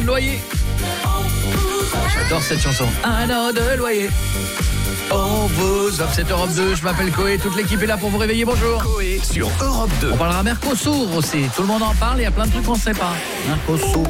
de loyer. J'adore cette chanson. 1 an de loyer. On vous offre cette Europe 2. Je m'appelle Coé. Toute l'équipe est là pour vous réveiller. Bonjour. Coé sur Europe 2. On parlera Mercosur aussi. Tout le monde en parle. Il y a plein de trucs qu'on ne sait pas. Mercosur.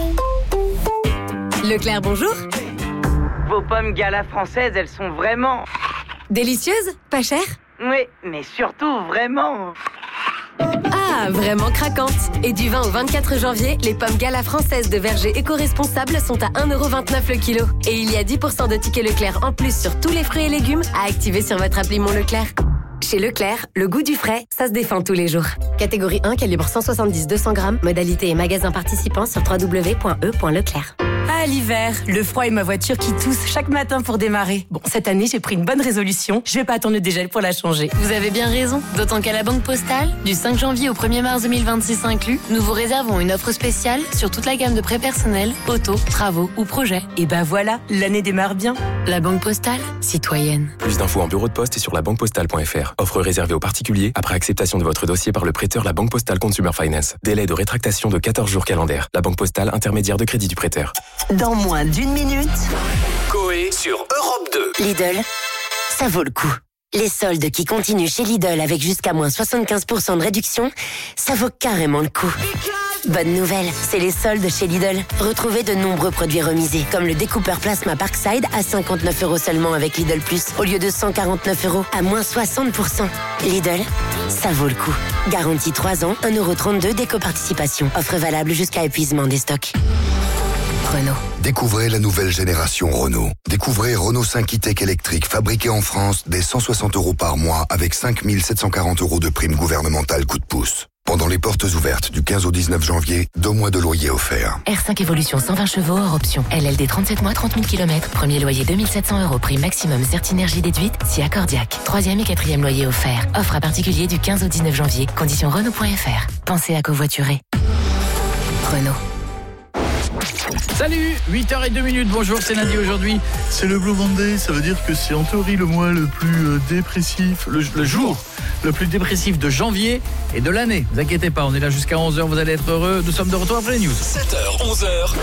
Leclerc, bonjour. Vos pommes Gala françaises, elles sont vraiment... Délicieuses, pas chères? Oui, mais surtout vraiment... Ah, vraiment craquantes. Et du 20 au 24 janvier, les pommes Gala françaises de verger éco-responsables sont à 1,29€ le kilo. Et il y a 10% de tickets Leclerc en plus sur tous les fruits et légumes à activer sur votre appli Mon Leclerc. Chez Leclerc, le goût du frais, ça se défend tous les jours. Catégorie 1, calibre 170-200 grammes. Modalité et magasin participants sur www.e.leclerc. Ah, l'hiver, le froid et ma voiture qui tousse chaque matin pour démarrer. Bon, cette année, j'ai pris une bonne résolution. Je vais pas attendre le dégel pour la changer. Vous avez bien raison. D'autant qu'à la Banque Postale, du 5 janvier au 1er mars 2026 inclus, nous vous réservons une offre spéciale sur toute la gamme de prêts personnels, auto, travaux ou projets. Et ben voilà, l'année démarre bien. La Banque Postale, citoyenne. Plus d'infos en bureau de poste et sur labanquepostale.fr. Offre réservée aux particuliers après acceptation de votre dossier par le prêteur La Banque Postale Consumer Finance. Délai de rétractation de 14 jours calendaires. La Banque Postale, intermédiaire de crédit du prêteur. Dans moins d'une minute, Coé sur Europe 2. Lidl, ça vaut le coup. Les soldes qui continuent chez Lidl avec jusqu'à moins 75% de réduction, ça vaut carrément le coup. Bonne nouvelle, c'est les soldes chez Lidl. Retrouvez de nombreux produits remisés, comme le découpeur plasma Parkside à 59€ seulement avec Lidl Plus, au lieu de 149€ à moins 60%. Lidl, ça vaut le coup. Garantie 3 ans, 1,32€ d'éco-participation. Offre valable jusqu'à épuisement des stocks. Renault. Découvrez la nouvelle génération Renault. Découvrez Renault 5 e-Tech électrique fabriqué en France dès 160€ par mois avec 5 740€ de prime gouvernementale coup de pouce. Pendant les portes ouvertes du 15 au 19 janvier, 2 mois de loyer offerts. R5 Evolution 120 chevaux hors option. LLD 37 mois, 30 000 km. Premier loyer 2700€. Prix maximum Certinergie déduite si accordiaque. 3e et 4e loyer offert. Offre à particulier du 15 au 19 janvier. Conditions Renault.fr. Pensez à covoiturer. Renault. Salut, 8h02. Bonjour, c'est lundi aujourd'hui. C'est le Blue Monday, ça veut dire que c'est en théorie le mois le plus dépressif, le jour le plus dépressif de janvier et de l'année. Ne vous inquiétez pas, on est là jusqu'à 11h, vous allez être heureux. Nous sommes de retour après les news. 7h, 11h.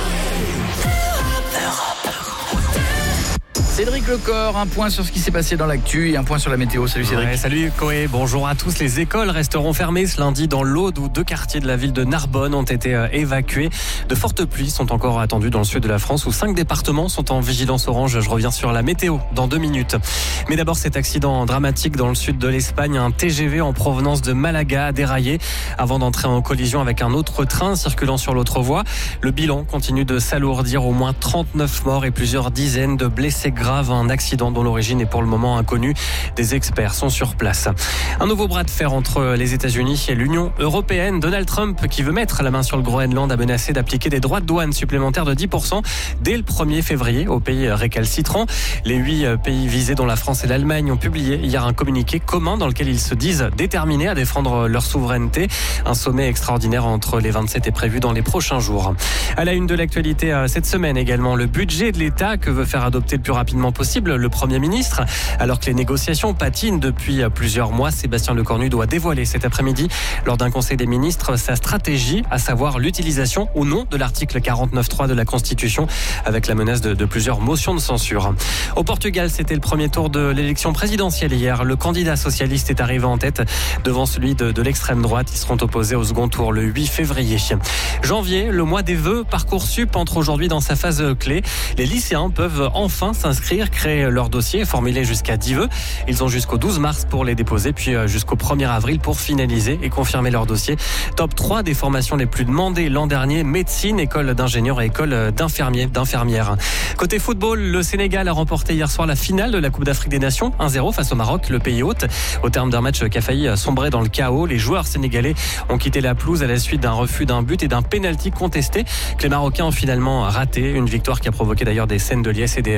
Cédric Lecor, un point sur ce qui s'est passé dans l'actu et un point sur la météo. Salut Cédric. Ouais, salut Coé, bonjour à tous. Les écoles resteront fermées ce lundi dans l'Aude où 2 quartiers de la ville de Narbonne ont été évacués. De fortes pluies sont encore attendues dans le sud de la France où 5 départements sont en vigilance orange. Je reviens sur la météo dans 2 minutes. Mais d'abord cet accident dramatique dans le sud de l'Espagne. Un TGV en provenance de Malaga a déraillé avant d'entrer en collision avec un autre train circulant sur l'autre voie. Le bilan continue de s'alourdir, au moins 39 morts et plusieurs dizaines de blessés graves. Un accident dont l'origine est pour le moment inconnue. Des experts sont sur place. Un nouveau bras de fer entre les États-Unis et l'Union européenne. Donald Trump, qui veut mettre la main sur le Groenland, a menacé d'appliquer des droits de douane supplémentaires de 10% dès le 1er février aux pays récalcitrants. Les 8 pays visés, dont la France et l'Allemagne, ont publié hier un communiqué commun dans lequel ils se disent déterminés à défendre leur souveraineté. Un sommet extraordinaire entre les 27 est prévu dans les prochains jours. À la une de l'actualité cette semaine également, le budget de l'État que veut faire adopter le plus rapidement possible le Premier ministre. Alors que les négociations patinent depuis plusieurs mois, Sébastien Lecornu doit dévoiler cet après-midi lors d'un conseil des ministres sa stratégie, à savoir l'utilisation ou non de l'article 49.3 de la Constitution, avec la menace de plusieurs motions de censure. Au Portugal, c'était le premier tour de l'élection présidentielle hier. Le candidat socialiste est arrivé en tête devant celui de l'extrême droite. Ils seront opposés au second tour le 8 février. Janvier, le mois des vœux, Parcoursup entre aujourd'hui dans sa phase clé. Les lycéens peuvent enfin s'inscrire, créer leur dossier, formuler jusqu'à 10 vœux. Ils ont jusqu'au 12 mars pour les déposer, puis jusqu'au 1er avril pour finaliser et confirmer leur dossier. Top 3 des formations les plus demandées l'an dernier, médecine, école d'ingénieurs et école d'infirmières. Côté football, le Sénégal a remporté hier soir la finale de la Coupe d'Afrique des Nations, 1-0 face au Maroc, le pays hôte. Au terme d'un match qui a failli sombrer dans le chaos, les joueurs sénégalais ont quitté la pelouse à la suite d'un refus d'un but et d'un pénalty contesté que les Marocains ont finalement raté. Une victoire qui a provoqué d'ailleurs des scènes de liesse et des débordements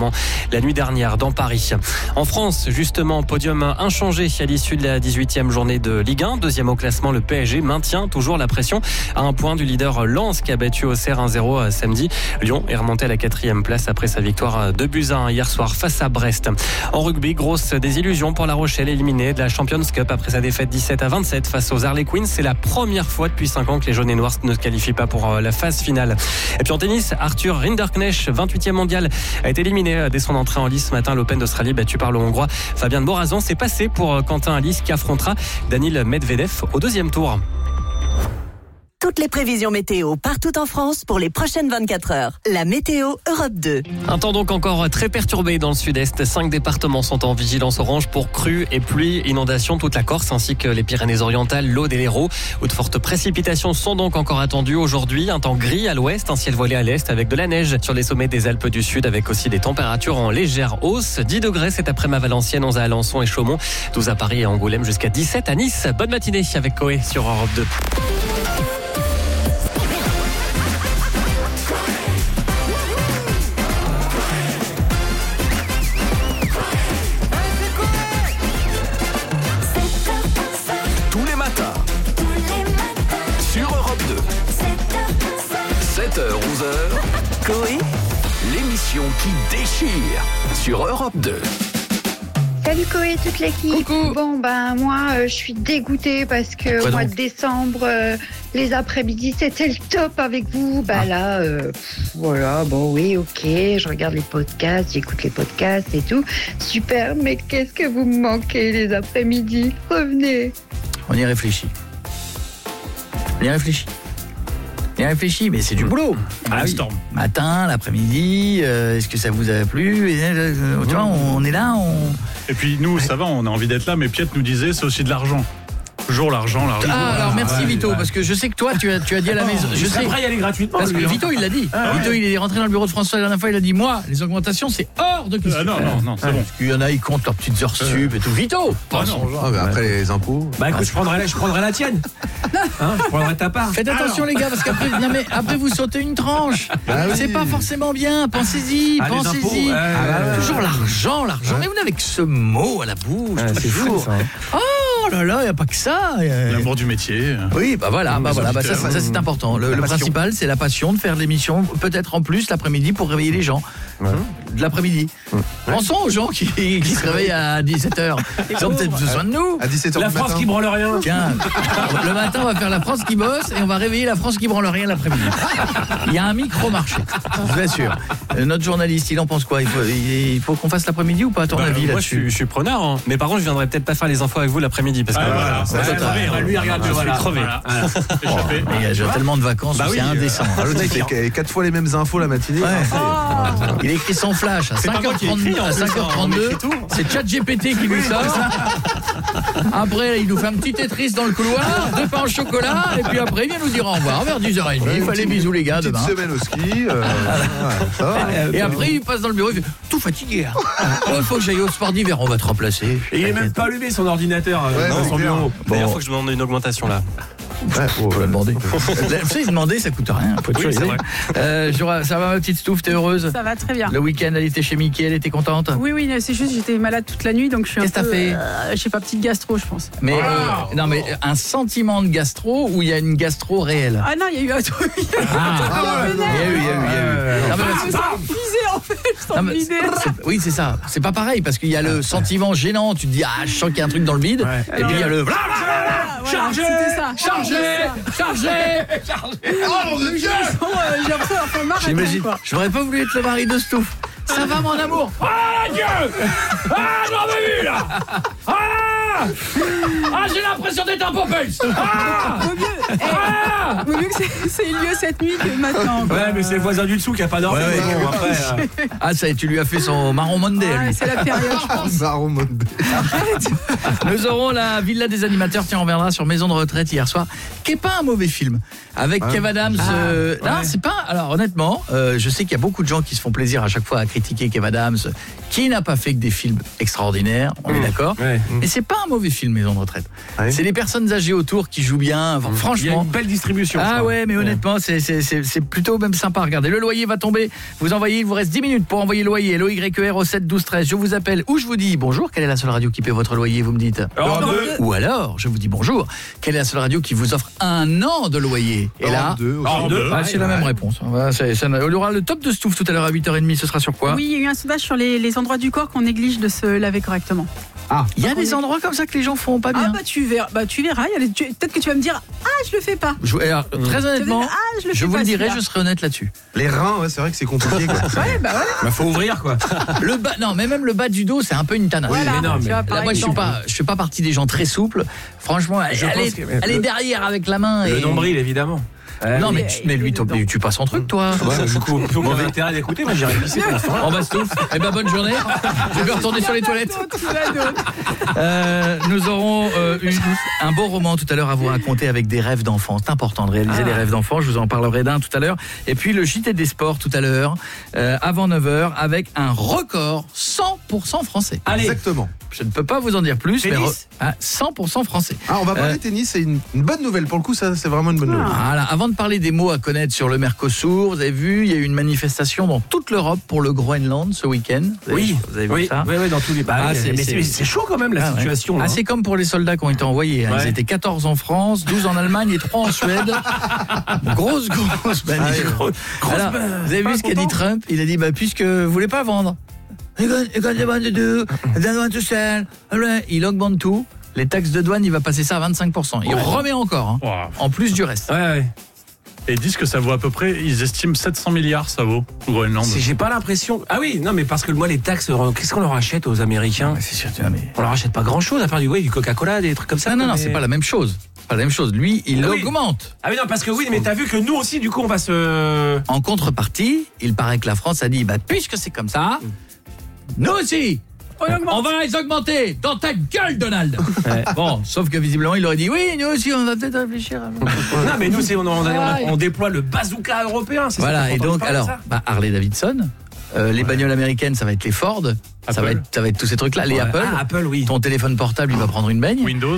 département la nuit dernière dans Paris. En France, justement, podium inchangé à l'issue de la 18e journée de Ligue 1. Deuxième au classement, le PSG maintient toujours la pression à un point du leader Lens qui a battu Auxerre 1-0 samedi. Lyon est remonté à la 4e place après sa victoire 2-1 hier soir face à Brest. En rugby, grosse désillusion pour La Rochelle, éliminée de la Champions Cup après sa défaite 17-27 face aux Harlequins. C'est la première fois depuis 5 ans que les jaunes et noirs ne se qualifient pas pour la phase finale. Et puis en tennis, Arthur Rinderknecht, 28e mondial, a été éliminé dès son entrée en lice ce matin. L'Open d'Australie battu par le Hongrois Fabian Morazan. C'est passé pour Quentin Alice qui affrontera Daniil Medvedev au 2e tour. Toutes les prévisions météo partout en France pour les prochaines 24 heures. La météo Europe 2. Un temps donc encore très perturbé dans le sud-est. 5 départements sont en vigilance orange pour crues et pluies, inondations, toute la Corse ainsi que les Pyrénées-Orientales, l'Aude et l'Hérault, où de fortes précipitations sont donc encore attendues aujourd'hui. Un temps gris à l'ouest, un ciel voilé à l'est avec de la neige sur les sommets des Alpes du Sud avec aussi des températures en légère hausse. 10 degrés cet après-midi à Valenciennes, 11 à Alençon et Chaumont, 12 à Paris et Angoulême, jusqu'à 17 à Nice. Bonne matinée avec Coé sur Europe 2. Sur Europe 2. 7h, 11h. Coé. L'émission qui déchire sur Europe 2. Salut Coé, toute l'équipe. Coucou. Bon moi je suis dégoûtée parce que au mois de décembre, les après-midi c'était le top avec vous. Voilà, bon oui, ok, je regarde les podcasts, j'écoute les podcasts et tout. Super, mais qu'est-ce que vous me manquez les après-midi? Revenez. On y réfléchit. Mais c'est du boulot. Matin, l'après-midi, est-ce que ça vous a plu? Tu vois, on est là, Et puis nous, ça va, on a envie d'être là, mais Piet nous disait, c'est aussi de l'argent. Toujours l'argent. Alors merci Vito, parce que je sais que toi tu as dit à la maison. Je sais. Après y aller gratuitement. Parce que Vito il l'a dit. Vito il est rentré dans le bureau de François la dernière fois, il a dit moi les augmentations c'est hors de question. Non, c'est bon. Parce qu'il y en a ils comptent leurs petites heures sup et tout. Vito. Après les impôts. Bah écoute, je prendrai la tienne. Je prendrai ta part. Faites attention les gars parce qu'après après vous sautez une tranche. C'est pas forcément bien. Pensez-y. Toujours l'argent. Mais vous n'avez que ce mot à la bouche toujours. Oh là là, il n'y a pas que ça. L'amour du métier. Oui, voilà, ça c'est important. Le principal, c'est la passion de faire l'émission, peut-être en plus l'après-midi pour réveiller les gens. De l'après-midi. Pensons aux gens qui se réveillent à 17h. Ils ont peut-être besoin de nous. À 17h. La France qui branle rien. Tiens, le matin, on va faire la France qui bosse et on va réveiller la France qui branle rien l'après-midi. Il y a un micro-marché, je vous assure. Notre journaliste, il en pense quoi? Il faut qu'on fasse l'après-midi ou pas, à ton avis? Moi, je suis preneur. Hein. Mais par contre, je viendrai peut-être pas faire les infos avec vous l'après-midi. Parce que lui, regarde, je suis crevé. Il y a tellement de vacances, c'est indécent. Le mec, il fait 4 fois les mêmes infos la matinée. Il écrit son flash à 5h32, à 5h32. C'est ChatGPT qui lui sort. Après, il nous fait un petit Tetris dans le couloir, 2 pains au chocolat, et puis après, il vient nous dire au revoir vers 10h30. Il fallait bisous les gars demain. Petite semaine au ski. Ça va. Et après, il passe dans le bureau, il fait tout fatigué. Il faut que j'aille au sport d'hiver, on va te remplacer. Et il est même pas allumé son ordinateur dans son bureau. D'ailleurs, il faut que je demande une augmentation là. Faut la demander. Vous savez, demander, ça coûte rien. Oui, c'est vrai. Ça va, ma petite Stouff, t'es heureuse? Ça va très bien. Le week-end, elle était chez Mickey, elle était contente? Oui, c'est juste, j'étais malade toute la nuit, donc je suis Qu'est-ce que t'as fait? Je sais pas, petite gastro, je pense. Mais non, mais un sentiment de gastro ou il y a une gastro réelle? Ah non, il y a eu un truc. Il y a eu. Je me sens épuisée en fait, sans l'idée. Oui, c'est ça. C'est pas pareil parce qu'il y a le sentiment gênant. Tu te dis je sens qu'il y a un truc dans le vide. Et puis il y a le chargé. Oh mon Dieu. J'ai l'impression d'avoir fait le marathon. J'imagine. J'aurais pas voulu être le mari de Stouff. Ça va mon amour? Ah Dieu. Ah j'en ai vu là. Ah j'ai l'impression d'être un Popeye. Vaut mieux que c'est eu lieu cette nuit que maintenant. Ouais mais c'est le voisin du dessous qui a pas dormi. Bon, après, ça y est, tu lui as fait son marron Monday. C'est la période je pense. Marron Monday. Nous aurons la Villa des animateurs. Tiens, on reviendra sur Maison de retraite hier soir, qui est pas un mauvais film avec Kev Adams. Non, c'est pas. Alors honnêtement, je sais qu'il y a beaucoup de gens qui se font plaisir à chaque fois à critiquer Kev Adams, qui n'a pas fait que des films extraordinaires. On est d'accord. Mais c'est pas un mauvais film, Maison de retraite. C'est les personnes âgées autour qui jouent bien, franchement. Il y a une belle distribution. Ah ouais, mais honnêtement, c'est plutôt même sympa à regarder. Le loyer va tomber, vous envoyez, il vous reste 10 minutes pour envoyer le loyer. LOYER au 7 12 13. Je vous appelle ou je vous dis bonjour, quelle est la seule radio qui paie votre loyer, vous me dites. Ou alors, je vous dis bonjour, quelle est la seule radio qui vous offre 1 an de loyer. Et là, c'est la même réponse. On aura le top de Stouff tout à l'heure à 8h30, ce sera sur quoi? Oui, il y a eu un sondage sur les endroits du corps qu'on néglige de se laver correctement. Il y a des endroits comme ça que les gens font pas bien. Tu verras. Peut-être que tu vas me dire je le fais pas. Très honnêtement, je vous le dirai, je serai honnête là-dessus. Les reins, c'est vrai que c'est compliqué. Faut ouvrir quoi. Le bas, non, mais même le bas du dos, c'est un peu une tanasse. Voilà, moi, je fais pas partie des gens très souples. Franchement, elle est derrière avec la main. Le nombril, évidemment. Non, mais lui, tu passes son truc, toi. Du coup, on va intérêt d'écouter, moi j'irai pisser pour l'instant. On va Stouff. Eh ben, bonne journée. Je vais retourner sur les toilettes. Nous aurons un beau roman tout à l'heure à vous raconter avec des rêves d'enfants. C'est important de réaliser des rêves d'enfants. Je vous en parlerai d'un tout à l'heure. Et puis le JT des sports tout à l'heure, avant 9h, avec un record 100% français. Allez. Exactement. Je ne peux pas vous en dire plus, tennis. mais 100% français. On va parler tennis, c'est une bonne nouvelle. Pour le coup, ça, c'est vraiment une bonne nouvelle. Voilà. Avant de parler des mots à connaître sur le Mercosur, vous avez vu, il y a eu une manifestation dans toute l'Europe pour le Groenland ce week-end. Vous avez vu ça? Oui, dans tous les pays. C'est chaud quand même la situation. Ouais. C'est comme pour les soldats qui ont été envoyés. Ils étaient 14 en France, 12 en Allemagne et 3 en Suède. Grosse manif. Alors, vous avez vu ce qu'a dit Trump? Il a dit, puisque vous voulez pas vendre, il augmente tout. Les taxes de douane, il va passer ça à 25%. Il remet encore, en plus du reste. Et ils disent que ça vaut à peu près, ils estiment 700 milliards, ça vaut, au Groenland. J'ai pas l'impression. Ah oui, non, mais parce que moi, les taxes, qu'est-ce qu'on leur achète aux Américains? C'est sûr, on leur achète pas grand-chose, à part du Coca-Cola, des trucs comme ça. Non, c'est pas la même chose. Pas la même chose. Lui, il augmente. Ah oui, non, parce que mais t'as vu que nous aussi, du coup, on va se... En contrepartie, il paraît que la France a dit, puisque c'est comme ça, nous aussi, on va les augmenter dans ta gueule, Donald. Bon, sauf que visiblement, il aurait dit, oui, nous aussi, on va peut-être réfléchir. Non, mais nous, on déploie le bazooka européen. Voilà, et donc, alors, Harley Davidson, les bagnoles américaines, ça va être les Ford, ça va être tous ces trucs-là, les Apple. Apple, oui. Ton téléphone portable, il va prendre une baigne. Windows.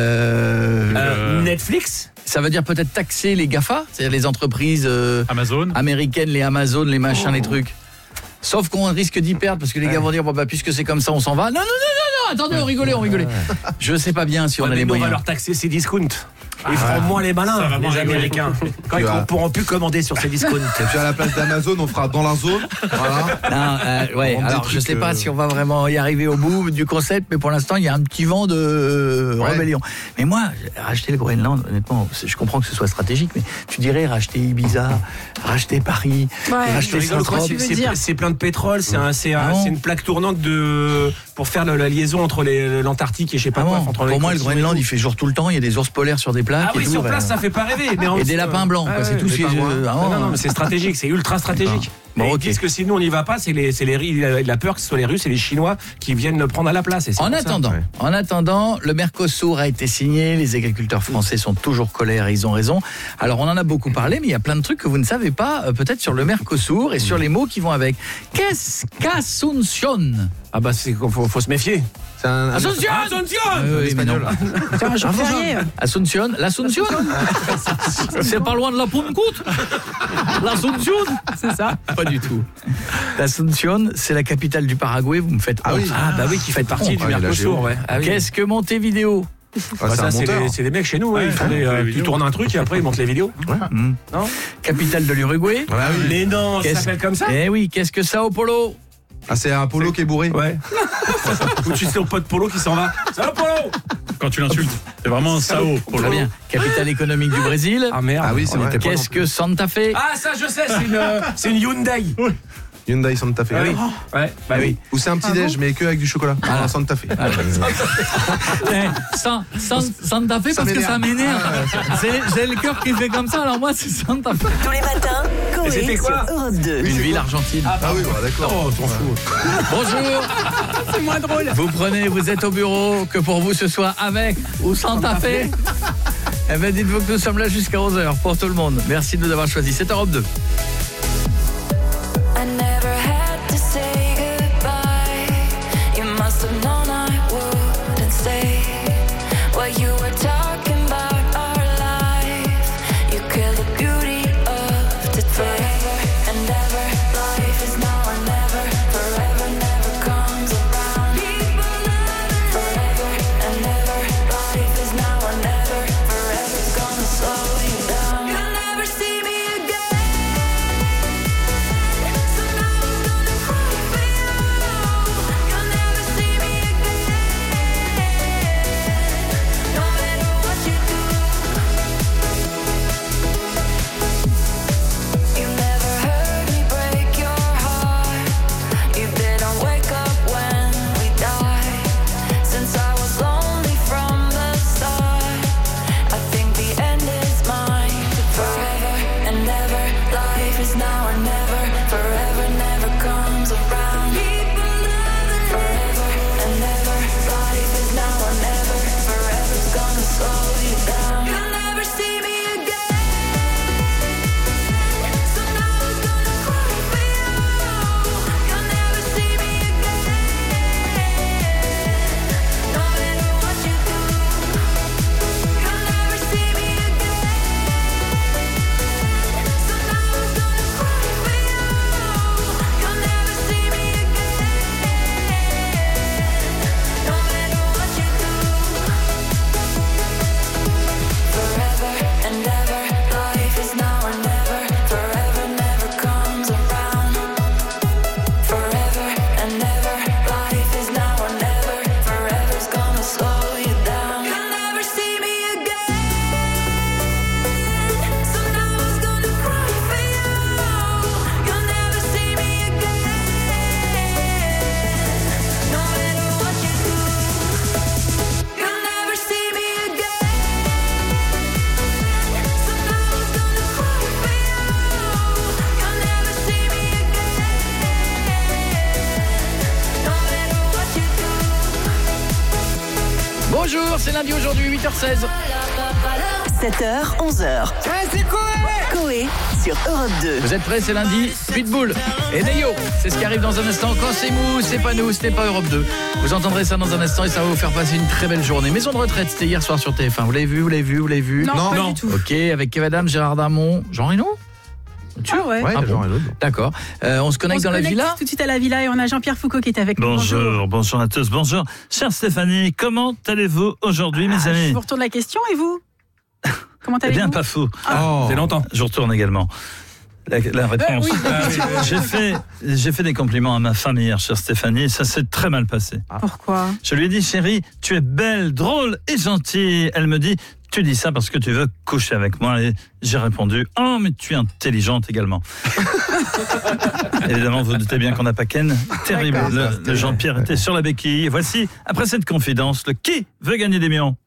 Netflix. Ça veut dire peut-être taxer les GAFA, c'est-à-dire les entreprises américaines, les Amazon, les machins, les trucs. Sauf qu'on risque d'y perdre parce que les gars vont dire puisque c'est comme ça on s'en va. Non, attendez, on rigolait. Je sais pas bien si on a les moyens. On va leur taxer ces discounts. Ils feront moins les malins, les Américains. Quand ils ne pourront plus commander sur ces discounts. Et puis à la place d'Amazon, on fera dans la zone. Voilà. Alors je sais pas si on va vraiment y arriver au bout du concept, mais pour l'instant il y a un petit vent de rébellion. Mais moi, racheter le Groenland, honnêtement, je comprends que ce soit stratégique, mais tu dirais racheter Ibiza, racheter Paris, racheter Saint-Tropez. C'est plein de pétrole, c'est une plaque tournante pour faire la liaison entre l'Antarctique et je sais pas quoi. Pour moi, le Groenland, il fait jour tout le temps, il y a des ours polaires sur des plaques. Ah oui, sur place, ça fait pas rêver. Et des lapins blancs, c'est tout. Non, mais c'est stratégique, c'est ultra stratégique. Ils disent que si nous on n'y va pas, il a peur que ce soit les Russes et les Chinois qui viennent le prendre à la place. En attendant, le Mercosur a été signé, les agriculteurs français sont toujours colères et ils ont raison. Alors on en a beaucoup parlé, mais il y a plein de trucs que vous ne savez pas, peut-être sur le Mercosur et sur les mots qui vont avec. Qu'est-ce qu'Asunción? Faut se méfier. Asunción. Oui, mais non. Asunción, l'Asunción. C'est pas loin de la Puncoute. L'Asunción, c'est ça? Pas du tout. L'Asunción, c'est la capitale du Paraguay. Vous me faites honte. Qui fait partie du Mercosur. Qu'est-ce que Montevideo? C'est des mecs chez nous, ils tournent un truc et après ils montent les vidéos. Non. Capitale de l'Uruguay. Mais non, ça s'appelle comme ça. Eh oui, qu'est-ce que Sao Paulo? C'est un polo qui est bourré. Ou tu sais ton pote Polo qui s'en va. Sao Paulo. Quand tu l'insultes, c'est vraiment un Sao Paulo. Très bien. Capitale économique du Brésil. Ah merde. Ah oui, c'est vrai. Qu'est-ce que Santa Fe? Ah ça je sais, c'est une Hyundai. Hyundai Santa Fe. Oui. Ou c'est un petit déj, mais que avec du chocolat. Santa Fe. Santa Fe parce que ça m'énerve. J'ai le cœur qui fait comme ça, alors moi c'est Santa Fe. Tous les matins, Coé sur Europe 2. Une ville argentine. Ah oui, d'accord. Oh, t'en fous. Bonjour. C'est moins drôle. Vous êtes au bureau, que pour vous ce soit avec ou Santa Fe. Eh bien dites-vous que nous sommes là jusqu'à 11h pour tout le monde. Merci de nous avoir choisis. C'est Europe 2. I never had to say goodbye. You must have known I wouldn't stay. c'est lundi aujourd'hui, 8h16. 7h, 11h. C'est Coé sur Europe 2. Vous êtes prêts, c'est lundi. Pitbull et Neyo. C'est ce qui arrive dans un instant. Quand c'est mou, c'est pas nous, ce n'est pas Europe 2. Vous entendrez ça dans un instant et ça va vous faire passer une très belle journée. Maison de retraite, c'était hier soir sur TF1. Vous l'avez vu? Non, pas du tout. Ok, avec Kev Adams, Gérard Darmon, Jean Reno. Ouais. Bon. D'accord. On se connecte dans la villa. Tout de suite à la villa et on a Jean-Pierre Foucault qui est avec nous. Bonjour à tous. Bonjour. Chère Stéphanie, comment allez-vous aujourd'hui, mes amis? Je vous retourne la question et vous? Comment allez-vous? Eh bien, pas fou. C'est longtemps. Je retourne également. La réponse. J'ai fait des compliments à ma femme hier, chère Stéphanie, et ça s'est très mal passé. Pourquoi? Je lui ai dit, chérie, tu es belle, drôle et gentille. Elle me dit, tu dis ça parce que tu veux coucher avec moi. Et j'ai répondu, oh, mais tu es intelligente également. Évidemment, vous doutez bien qu'on n'a pas Ken. Terrible. Le Jean-Pierre était sur la béquille. Et voici, après cette confidence, le qui veut gagner des millions.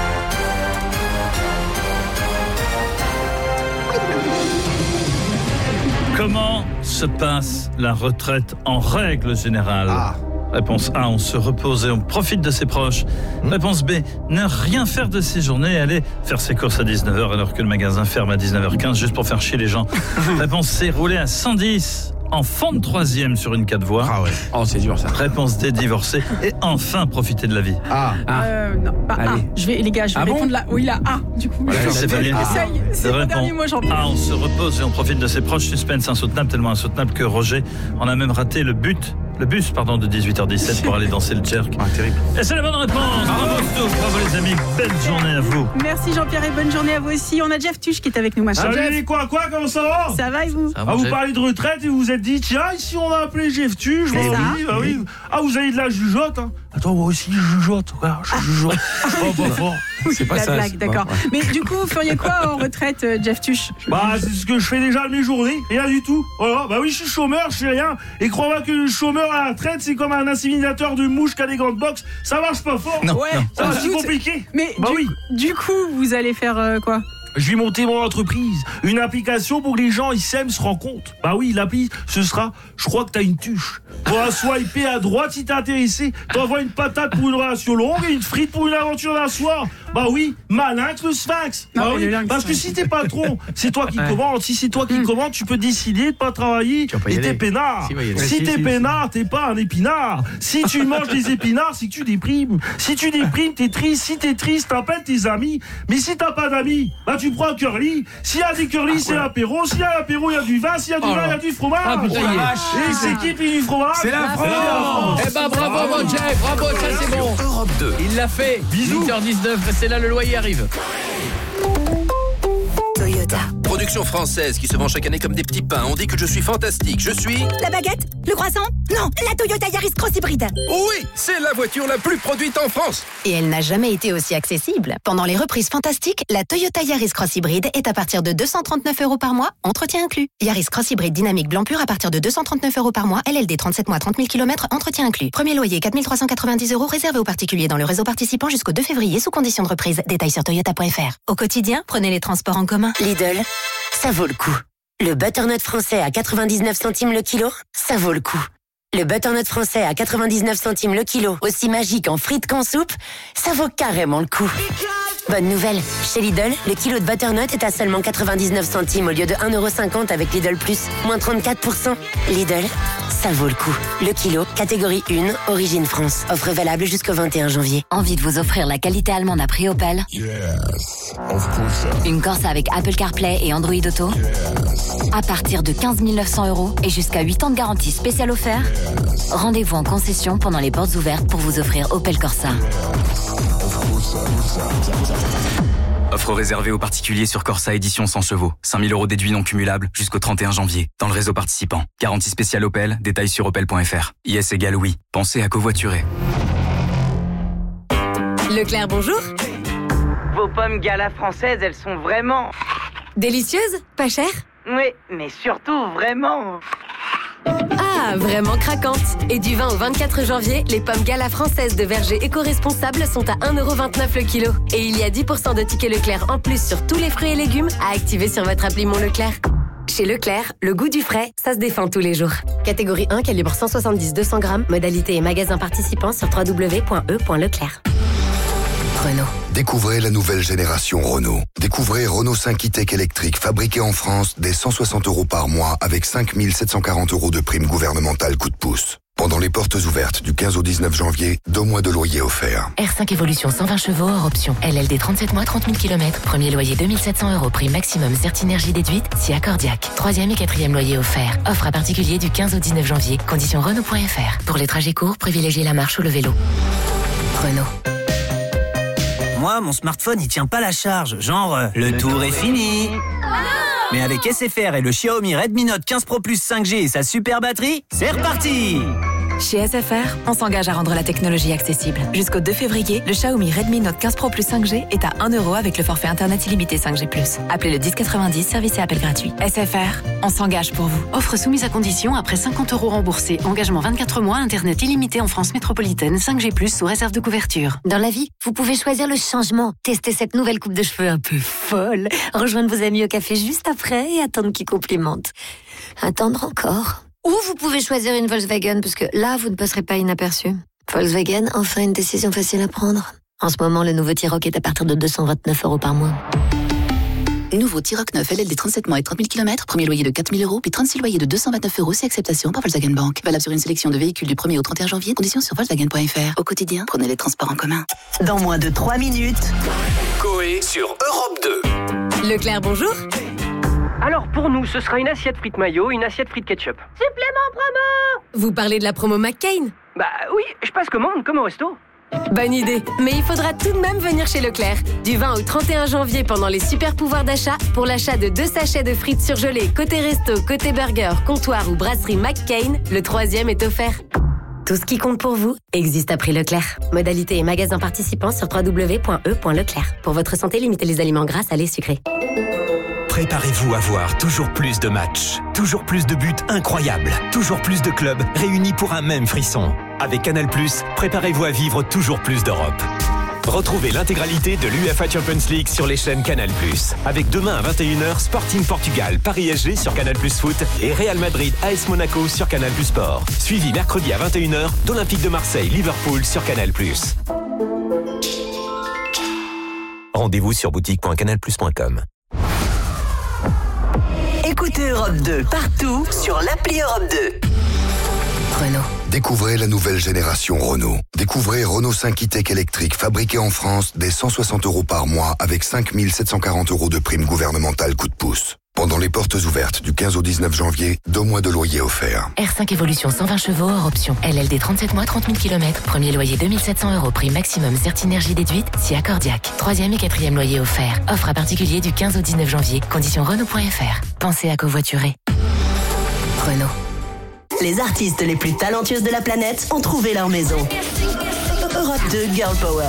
Comment se passe la retraite en règle générale? Réponse A, on se repose et on profite de ses proches. Réponse B, ne rien faire de ses journées et aller faire ses courses à 19h alors que le magasin ferme à 19h15 juste pour faire chier les gens. Réponse C, rouler à 110 en fond de troisième sur une 4 voies. Oh, c'est dur ça. Réponse D, divorcer et enfin profiter de la vie. Non, pas A. Les gars, je vais répondre là. Oui, la A, du coup. Essaye. C'est mon dernier mot, Jean-Pierre. A, on se repose et on profite de ses proches. Suspense insoutenable, tellement insoutenable que Roger en a même raté le bus de 18h17 pour aller danser le jerk. Terrible. Et c'est la bonne réponse. Bravo les amis, belle journée à vous. Merci Jean-Pierre et bonne journée à vous aussi. On a Jeff Tuche qui est avec nous, machin. Salut, quoi, comment ça va? Ça va et vous? Vous parlez de retraite et vous vous êtes dit, tiens, ici on a appelé Jeff Tuche. Oui. Ah, vous avez de la jugeote, hein? Attends, moi aussi, je jugeote. Je jugeote. Pas fort. C'est pas ça. Blague, d'accord. Mais du coup, vous feriez quoi en retraite, Jeff Tuche? C'est ce que je fais déjà de mes journées. Rien du tout. Voilà. Oui, je suis chômeur, je fais rien. Et crois-moi que le chômeur à la retraite, c'est comme un inséminateur de mouches qui a des grandes box. Ça marche pas fort. Ça va, c'est compliqué. Mais du coup, vous allez faire quoi? Je vais monter mon entreprise, une application pour que les gens ils s'aiment, se rendent compte. Oui, l'appli, ce sera, je crois que t'as une tuche. Tu vas swiper à droite si t'es intéressé. T'envoies une patate pour une relation longue et une frite pour une aventure d'un soir. Oui, Malinx le Sphinx. Parce que si t'es patron, c'est toi qui commandes. Si c'est toi qui commandes, tu peux décider de pas travailler et t'es peinard. Si t'es peinard, t'es pas un épinard. Si tu manges des épinards, c'est que tu déprimes. Si tu déprimes, t'es triste. Si t'es triste, t'appelles tes amis. Mais si t'as pas d'amis, tu prends un curly. S'il y a des curly, c'est l'apéro. S'il y a l'apéro, il y a du vin. S'il y a du vin, il y a du fromage. Et c'est qui puis du fromage? C'est la France. Bravo mon Jeff, bravo, ça c'est bon. Europe 2. Il l'a fait. Bisous. 8h19, c'est là le loyer arrive. Toyota. Production française qui se vend chaque année comme des petits pains. On dit que je suis fantastique. Je suis... La baguette? Le croissant? Non, la Toyota Yaris Cross Hybride. Oui, c'est la voiture la plus produite en France. Et elle n'a jamais été aussi accessible. Pendant les reprises fantastiques, la Toyota Yaris Cross Hybride est à partir de 239 € par mois, entretien inclus. Yaris Cross Hybride dynamique blanc pur à partir de 239 € par mois, LLD 37 mois, 30 000 km, entretien inclus. Premier loyer 4 390 € réservé aux particuliers dans le réseau participant jusqu'au 2 février sous condition de reprise. Détails sur toyota.fr. Au quotidien, prenez les transports en commun. Lidl, ça vaut le coup. Le butternut français à 99 centimes le kilo, ça vaut le coup. Le butternut français à 99 centimes le kilo, aussi magique en frites qu'en soupe, ça vaut carrément le coup. Bonne nouvelle, chez Lidl, le kilo de butternut est à seulement 99 centimes au lieu de 1,50 € avec Lidl Plus, moins 34%. Lidl, ça vaut le coup. Le kilo, catégorie 1, origine France. Offre valable jusqu'au 21 janvier. Envie de vous offrir la qualité allemande à prix Opel? Une Corsa avec Apple CarPlay et Android Auto? À partir de 15 900 € et jusqu'à 8 ans de garantie spéciale offerte? Rendez-vous en concession pendant les portes ouvertes pour vous offrir Opel Corsa. Offre réservée aux particuliers sur Corsa édition 100 chevaux. 5 000 € déduits non cumulables jusqu'au 31 janvier. Dans le réseau participant. Garantie spéciale Opel. Détails sur opel.fr. IS égale oui. Pensez à covoiturer. Leclerc, bonjour. Vos pommes Gala françaises, elles sont vraiment... Délicieuses? Pas chères? Oui, mais surtout vraiment... Ah, vraiment craquantes. Et du 20 au 24 janvier, les pommes Gala françaises de verger éco-responsables sont à 1,29 € le kilo. Et il y a 10% de tickets Leclerc en plus sur tous les fruits et légumes à activer sur votre appli Mon Leclerc. Chez Leclerc, le goût du frais, ça se défend tous les jours. Catégorie 1, calibre 170-200 grammes. Modalité et magasin participant sur www.e.leclerc. Renault. Découvrez la nouvelle génération Renault. Découvrez Renault 5 e-Tech électrique fabriqué en France dès 160 € par mois avec 5 740 € de prime gouvernementale coup de pouce. Pendant les portes ouvertes du 15 au 19 janvier, 2 mois de loyer offerts. R5 Evolution 120 chevaux hors option. LLD 37 mois, 30 000 km. Premier loyer 2700 €. Prix maximum Certinergie déduite si accordiaque. 3e et 4e loyer offert. Offre à particulier du 15 au 19 janvier. Conditions Renault.fr. Pour les trajets courts, privilégiez la marche ou le vélo. Renault. Moi, mon smartphone, il tient pas la charge. Genre, le tour est fini. Mais avec SFR et le Xiaomi Redmi Note 15 Pro Plus 5G et sa super batterie, c'est reparti! Chez SFR, on s'engage à rendre la technologie accessible. Jusqu'au 2 février, le Xiaomi Redmi Note 15 Pro Plus 5G est à 1 € avec le forfait internet illimité 5G+. Appelez le 1090, service et appel gratuit. SFR, on s'engage pour vous. Offre soumise à condition après 50 € remboursés. Engagement 24 mois, internet illimité en France métropolitaine, 5G+, sous réserve de couverture. Dans la vie, vous pouvez choisir le changement. Testez cette nouvelle coupe de cheveux un peu folle. Rejoindre vos amis au café juste après et attendre qu'ils complimentent. Attendre encore. Ou vous pouvez choisir une Volkswagen, parce que là, vous ne passerez pas inaperçu. Volkswagen, enfin une décision facile à prendre. En ce moment, le nouveau T-Roc est à partir de 229 € par mois. Nouveau T-Roc 9 LLD 37 mois et 30 000 km, premier loyer de 4 000 €, puis 36 loyers de 229 € si acceptation par Volkswagen Bank. Valable sur une sélection de véhicules du 1er au 31 janvier, conditions sur Volkswagen.fr. Au quotidien, prenez les transports en commun. Dans moins de 3 minutes. Coé sur Europe 2. Leclerc, bonjour. Alors pour nous, ce sera une assiette frites mayo, une assiette frites ketchup. Supplément promo. Vous parlez de la promo McCain? Bah oui, je passe commande comme au resto. Bonne idée, mais il faudra tout de même venir chez Leclerc. Du 20 au 31 janvier pendant les super pouvoirs d'achat, pour l'achat de 2 sachets de frites surgelées côté resto, côté burger, comptoir ou brasserie McCain, le 3e est offert. Tout ce qui compte pour vous existe à prix Leclerc. Modalité et magasins participants sur www.e.leclerc. Pour votre santé, limitez les aliments gras, salés, sucrés. Préparez-vous à voir toujours plus de matchs, toujours plus de buts incroyables, toujours plus de clubs réunis pour un même frisson. Avec Canal+, préparez-vous à vivre toujours plus d'Europe. Retrouvez l'intégralité de l'UEFA Champions League sur les chaînes Canal+. Avec demain à 21h, Sporting Portugal, Paris SG sur Canal+ Foot et Real Madrid AS Monaco sur Canal+ Sport. Suivi mercredi à 21h d'Olympique de Marseille, Liverpool sur Canal+. Rendez-vous sur boutique.canalplus.com. Écoutez Europe 2 partout sur l'appli Europe 2. Renault. Découvrez la nouvelle génération Renault. Découvrez Renault 5 e-Tech électrique fabriqué en France dès 160 € par mois avec 5 740 € de prime gouvernementale coup de pouce. Pendant les portes ouvertes du 15 au 19 janvier, 2 mois de loyer offerts. R5 Evolution 120 chevaux hors option. LLD 37 mois, 30 000 km. Premier loyer 2700 €. Prix maximum Certinergie déduite si accordiaque. 3e et 4e loyer offert. Offre à particulier du 15 au 19 janvier. Conditions Renault.fr. Pensez à covoiturer. Renault. Les artistes les plus talentueuses de la planète ont trouvé leur maison. Europe 2 Girl Power.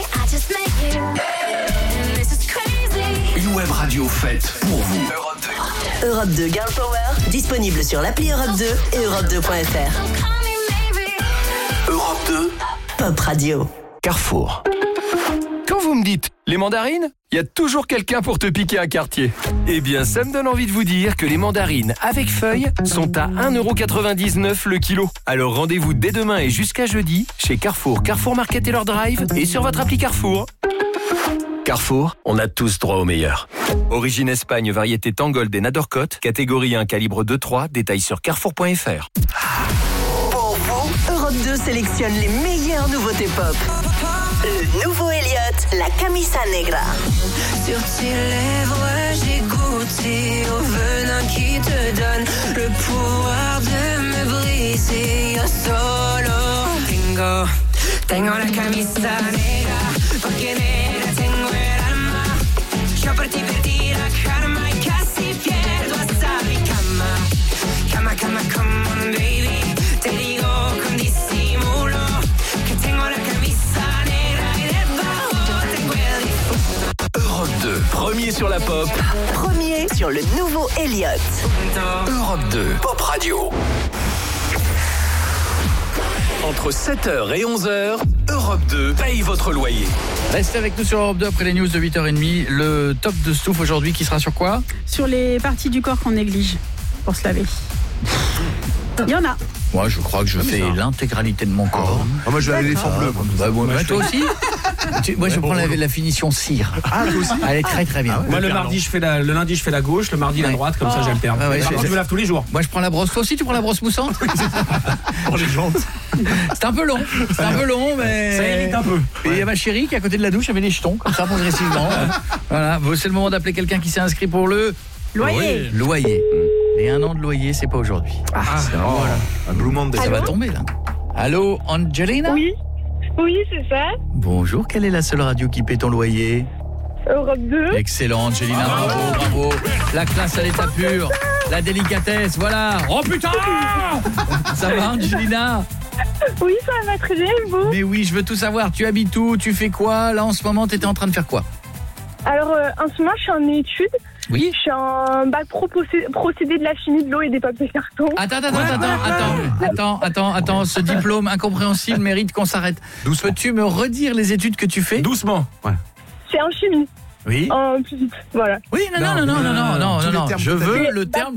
Une web radio faite pour vous. Europe 2 Girl Power, disponible sur l'appli Europe 2 et Europe2.fr. Europe 2 Pop Radio. Carrefour. Quand vous me dites les mandarines, il y a toujours quelqu'un pour te piquer un quartier. Eh bien, ça me donne envie de vous dire que les mandarines avec feuilles sont à 1,99 € le kilo. Alors rendez-vous dès demain et jusqu'à jeudi chez Carrefour, Carrefour Market et leur drive et sur votre appli Carrefour. Carrefour, on a tous droit au meilleur. Origine Espagne, variété Tangold et Nadorcote, catégorie 1, calibre 2-3, détails sur carrefour.fr. Pour vous, Europe 2 sélectionne les meilleures nouveautés pop. Le nouveau Elliott, la camisa negra. Sur tes lèvres, j'ai goûté au venin qui te donne le pouvoir de me briser. Yo solo tengo la camisa negra, porque negra tengo el alma. Yo por ti la karma y casi pierdo hasta mi cama. Cama, cama, come on baby, te digo con disimulo que tengo la camisa negra y debajo tengo el difunto. Europe 2, premier sur la pop. Premier sur le nouveau Elliott. Europe 2, Pop Radio. Entre 7h et 11h, Europe 2 paye votre loyer. Restez avec nous sur Europe 2 après les news de 8h30. Le top de Stouff aujourd'hui qui sera sur quoi? Sur les parties du corps qu'on néglige pour se laver. Il y en a. Moi, je crois que je fais l'intégralité de mon corps. Moi, je vais aller les sangs bleus. Toi aussi. Moi, je prends la finition cire. Ah, toi aussi. Elle est très très bien. Moi, le lundi, je fais la gauche, le mardi, la droite, comme ça, j'alterne. Je me lave tous les jours. Moi, je prends la brosse. Toi aussi, tu prends la brosse moussante? Pour les jantes. C'est un peu long. C'est un peu long, mais. Ça irrite un peu. Et il y a ma chérie qui, à côté de la douche, avait des jetons, comme ça, progressivement. Voilà. Bon, c'est le moment d'appeler quelqu'un qui s'est inscrit pour le. Loyer. Et 1 an de loyer, c'est pas aujourd'hui. C'est voilà. Un Blue Monday. Ça va tomber, là. Allô, Angelina? Oui, c'est ça. Bonjour, quelle est la seule radio qui paie ton loyer? Europe 2. Excellent, Angelina, bravo. La classe à l'état pur, la délicatesse, voilà. Oh putain! Ça va, Angelina? Oui, ça va très bien, vous? Mais oui, je veux tout savoir. Tu habites où? Tu fais quoi? Là, en ce moment, t'étais en train de faire quoi? Alors, en ce moment, je suis en études. Oui. Je suis en bac pro procédé de la chimie, de l'eau et des papiers cartons. Attends, ce diplôme incompréhensible mérite qu'on s'arrête. Peux-tu me redire les études que tu fais? Doucement. Ouais. C'est en chimie. Oui. En plus vite, voilà. Oui, non. Je veux le terme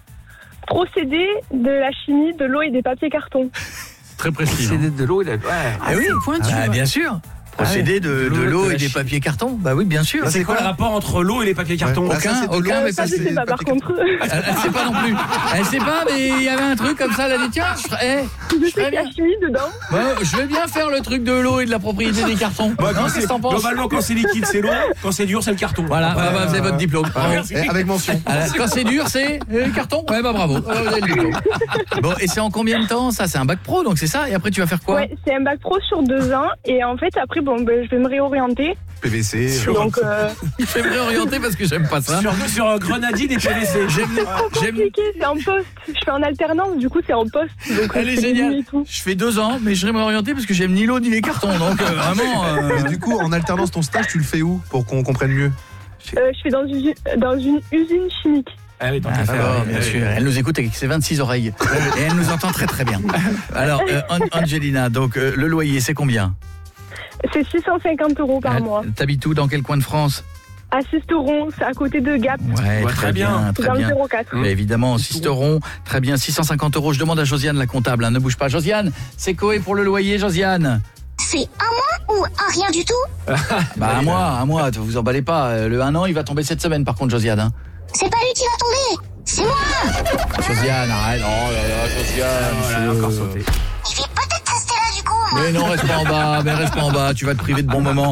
procédé de la chimie, de l'eau et des papiers cartons. Très précis. Procédé de l'eau et oui, pointu. Bien sûr. Procédé de l'eau et des papiers cartons. Bah oui, bien sûr. C'est quoi le rapport entre l'eau et les papiers cartons? Aucun, mais ça, je sais pas par contre. Elle sait pas non plus. Elle sait pas, mais il y avait un truc comme ça, elle a dit tiens, je ferais bien. La chimie dedans. Je vais bien faire le truc de l'eau et de la propriété des cartons. Qu'est-ce que t'en penses? Globalement, quand c'est liquide, c'est l'eau. Quand c'est dur, c'est le carton. Voilà, vous avez votre diplôme. Avec mention. Quand c'est dur, c'est le carton. Ouais, bravo. Vous avez le diplôme. Bon, et c'est en combien de temps ça? C'est un bac pro, donc c'est ça? Et après, tu vas faire quoi? Ouais, c'est un bac pro sur 2 ans. Et en fait, après, je vais me réorienter. PVC. Donc, il fait me réorienter parce que j'aime pas ça. Sur Grenadier des PVC. J'aime. C'est en poste. Je fais en alternance, du coup, c'est en poste. Donc, elle est géniale. Je fais 2 ans, mais je vais me réorienter parce que j'aime ni l'eau ni les cartons. Donc, vraiment. Et du coup, en alternance, ton stage, tu le fais où pour qu'on comprenne mieux? Je fais dans une usine chimique. Ah oui, bien sûr. Elle nous écoute avec ses 26 oreilles. Et elle nous entend très très bien. Alors, Angelina, donc le loyer, c'est combien? C'est 650 € par mois. T'habites où? Dans quel coin de France? À Sisteron, c'est à côté de Gap. Ouais, très bien. Dans le 04. Mais évidemment, Sisteron, très bien, 650 €. Je demande à Josiane, la comptable, ne bouge pas. Josiane, c'est quoi pour le loyer, Josiane? C'est 1 mois ou un rien du tout? Un mois, vous emballez pas. Le 1 an, il va tomber cette semaine, par contre, Josiane. C'est pas lui qui va tomber, c'est moi. Josiane, arrête. Oh là là, Josiane. Encore sauté. Je vais peut-être rester là du coup. Mais non, reste pas en bas, tu vas te priver de bons moments.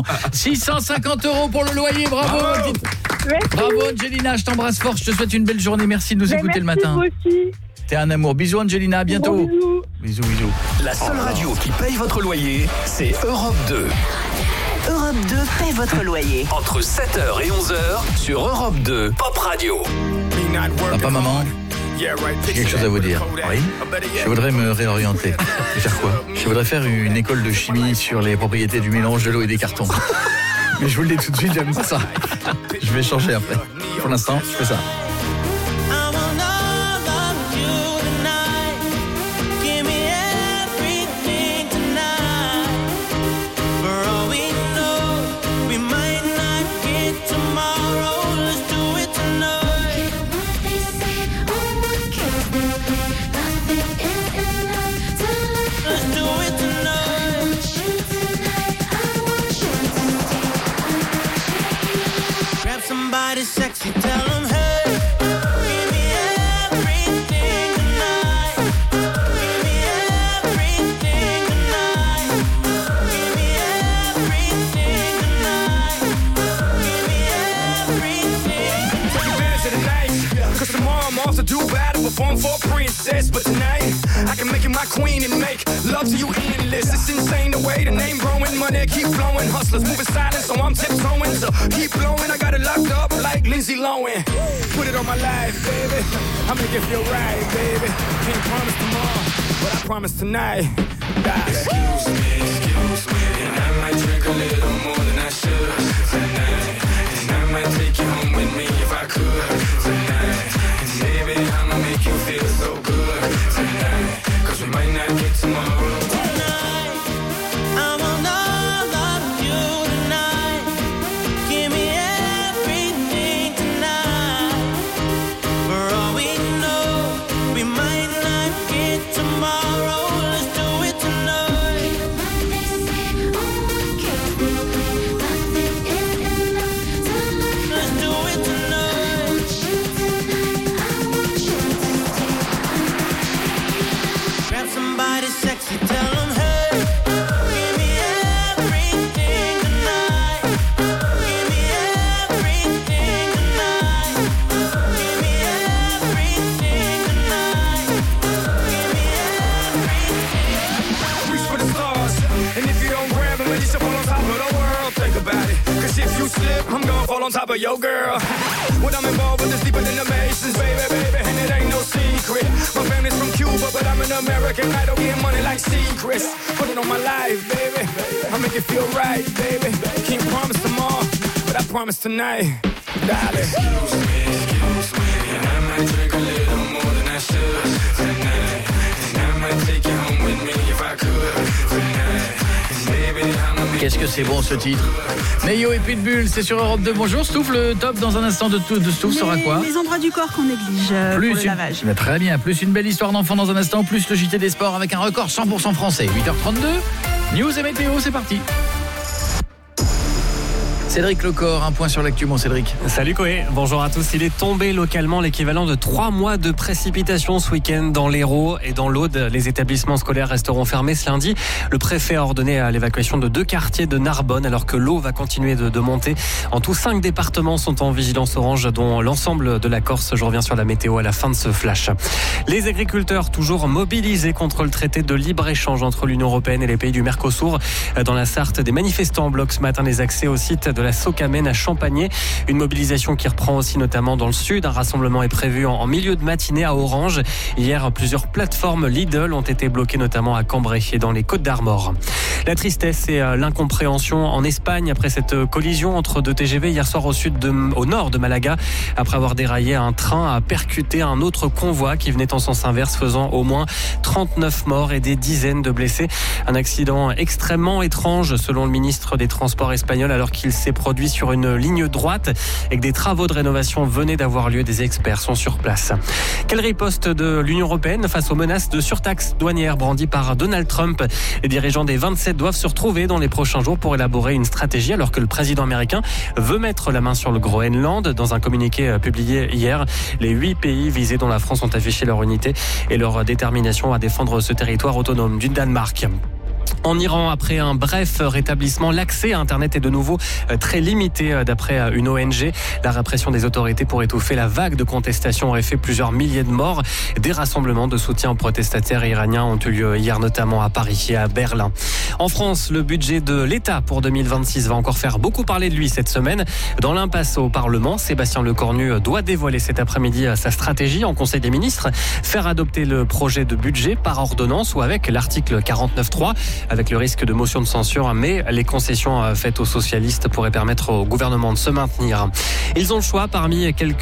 650 € pour le loyer, bravo. Bravo Angelina, je t'embrasse fort, je te souhaite une belle journée, merci de nous écouter le matin. Merci vous aussi. T'es un amour, bisous Angelina, à bientôt. Bisous. La seule radio qui paye votre loyer, c'est Europe 2. Europe 2 paie votre loyer. Entre 7h et 11h sur Europe 2 Pop Radio. Papa, maman, j'ai quelque chose à vous dire. Oui. Je voudrais me réorienter. Et faire quoi? Je voudrais faire une école de chimie sur les propriétés du mélange de l'eau et des cartons. Mais je vous le dis tout de suite, j'aime pas ça. Je vais changer après. Pour l'instant, je fais ça. Somebody sexy, tell them hey, give me everything tonight. Give me everything tonight. Give me everything tonight. Give me everything. Take advantage of the night, cause tomorrow I'm off to do battle, perform for a princess. But tonight, I can make you my queen and make love to you endless. It's insane the way the name growing, money keep flowing. Hustlers moving silent, so I'm tiptoeing. So keep blowing, I got it locked up like Lindsay Lohan. Put it on my life, baby. I'll make it feel right, baby. Can't promise tomorrow, but I promise tonight. Excuse me, and I might drink a little more than I should tonight. And I might take you home with me if I could tonight. And baby, I'ma make you feel so good tonight. Cause we might not get tomorrow. sexy, tell them, hey, give me everything tonight. Give me everything tonight. Give me everything tonight. Give me everything. Reach for the stars, and if you don't grab them, then you should fall on top of the world. Think about it, cause if you slip, I'm gonna fall on top of your girl. What I'm involved with is deeper than the Masons, baby, baby, and it ain't no secret. My family's from Cuba, but I'm an American. I don't get money like secrets. Put it on my life, baby. I make it feel right, baby. Can't promise tomorrow, but I promise tonight, darling. Excuse me, and I might drink a little more than I should tonight. And I might take you home with me if I could tonight. Qu'est-ce que c'est bon ce titre. Neyo et Pitbull, c'est sur Europe 2. Bonjour Stouff, le top dans un instant de Stouff sera quoi? Les endroits du corps qu'on néglige plus pour le lavage. Très bien, plus une belle histoire d'enfant dans un instant, plus le JT des sports avec un record 100% français. 8h32, news et météo, c'est parti. Cédric Lecor, un point sur l'actu, mon Cédric. Salut Koé, bonjour à tous. Il est tombé localement l'équivalent de 3 mois de précipitations ce week-end dans l'Hérault et dans l'Aude. Les établissements scolaires resteront fermés ce lundi. Le préfet a ordonné l'évacuation de 2 quartiers de Narbonne alors que l'eau va continuer de monter. En tout, 5 départements sont en vigilance orange, dont l'ensemble de la Corse. Je reviens sur la météo à la fin de ce flash. Les agriculteurs toujours mobilisés contre le traité de libre-échange entre l'Union européenne et les pays du Mercosur. Dans la Sarthe, des manifestants bloquent ce matin les accès au site de la Socamène à Champagné. Une mobilisation qui reprend aussi notamment dans le sud. Un rassemblement est prévu en milieu de matinée à Orange. Hier, plusieurs plateformes Lidl ont été bloquées, notamment à Cambrai et dans les Côtes-d'Armor. La tristesse et l'incompréhension en Espagne après cette collision entre 2 TGV hier soir au nord de Malaga. Après avoir déraillé, un train a percuté un autre convoi qui venait en sens inverse, faisant au moins 39 morts et des dizaines de blessés. Un accident extrêmement étrange selon le ministre des Transports espagnol, alors qu'il s'est produit sur une ligne droite et que des travaux de rénovation venaient d'avoir lieu. Des experts sont sur place. Quelle riposte de l'Union européenne face aux menaces de surtaxe douanière brandies par Donald Trump? Les dirigeants des 27 doivent se retrouver dans les prochains jours pour élaborer une stratégie, alors que le président américain veut mettre la main sur le Groenland. Dans un communiqué publié hier, les 8 pays visés dont la France ont affiché leur unité et leur détermination à défendre ce territoire autonome du Danemark. En Iran, après un bref rétablissement, l'accès à Internet est de nouveau très limité d'après une ONG. La répression des autorités pour étouffer la vague de contestation aurait fait plusieurs milliers de morts. Des rassemblements de soutien aux protestataires iraniens ont eu lieu hier, notamment à Paris et à Berlin. En France, le budget de l'État pour 2026 va encore faire beaucoup parler de lui cette semaine. Dans l'impasse au Parlement, Sébastien Lecornu doit dévoiler cet après-midi sa stratégie en Conseil des ministres, faire adopter le projet de budget par ordonnance ou avec l'article 49.3, avec le risque de motion de censure, mais les concessions faites aux socialistes pourraient permettre au gouvernement de se maintenir. Ils ont le choix parmi quelques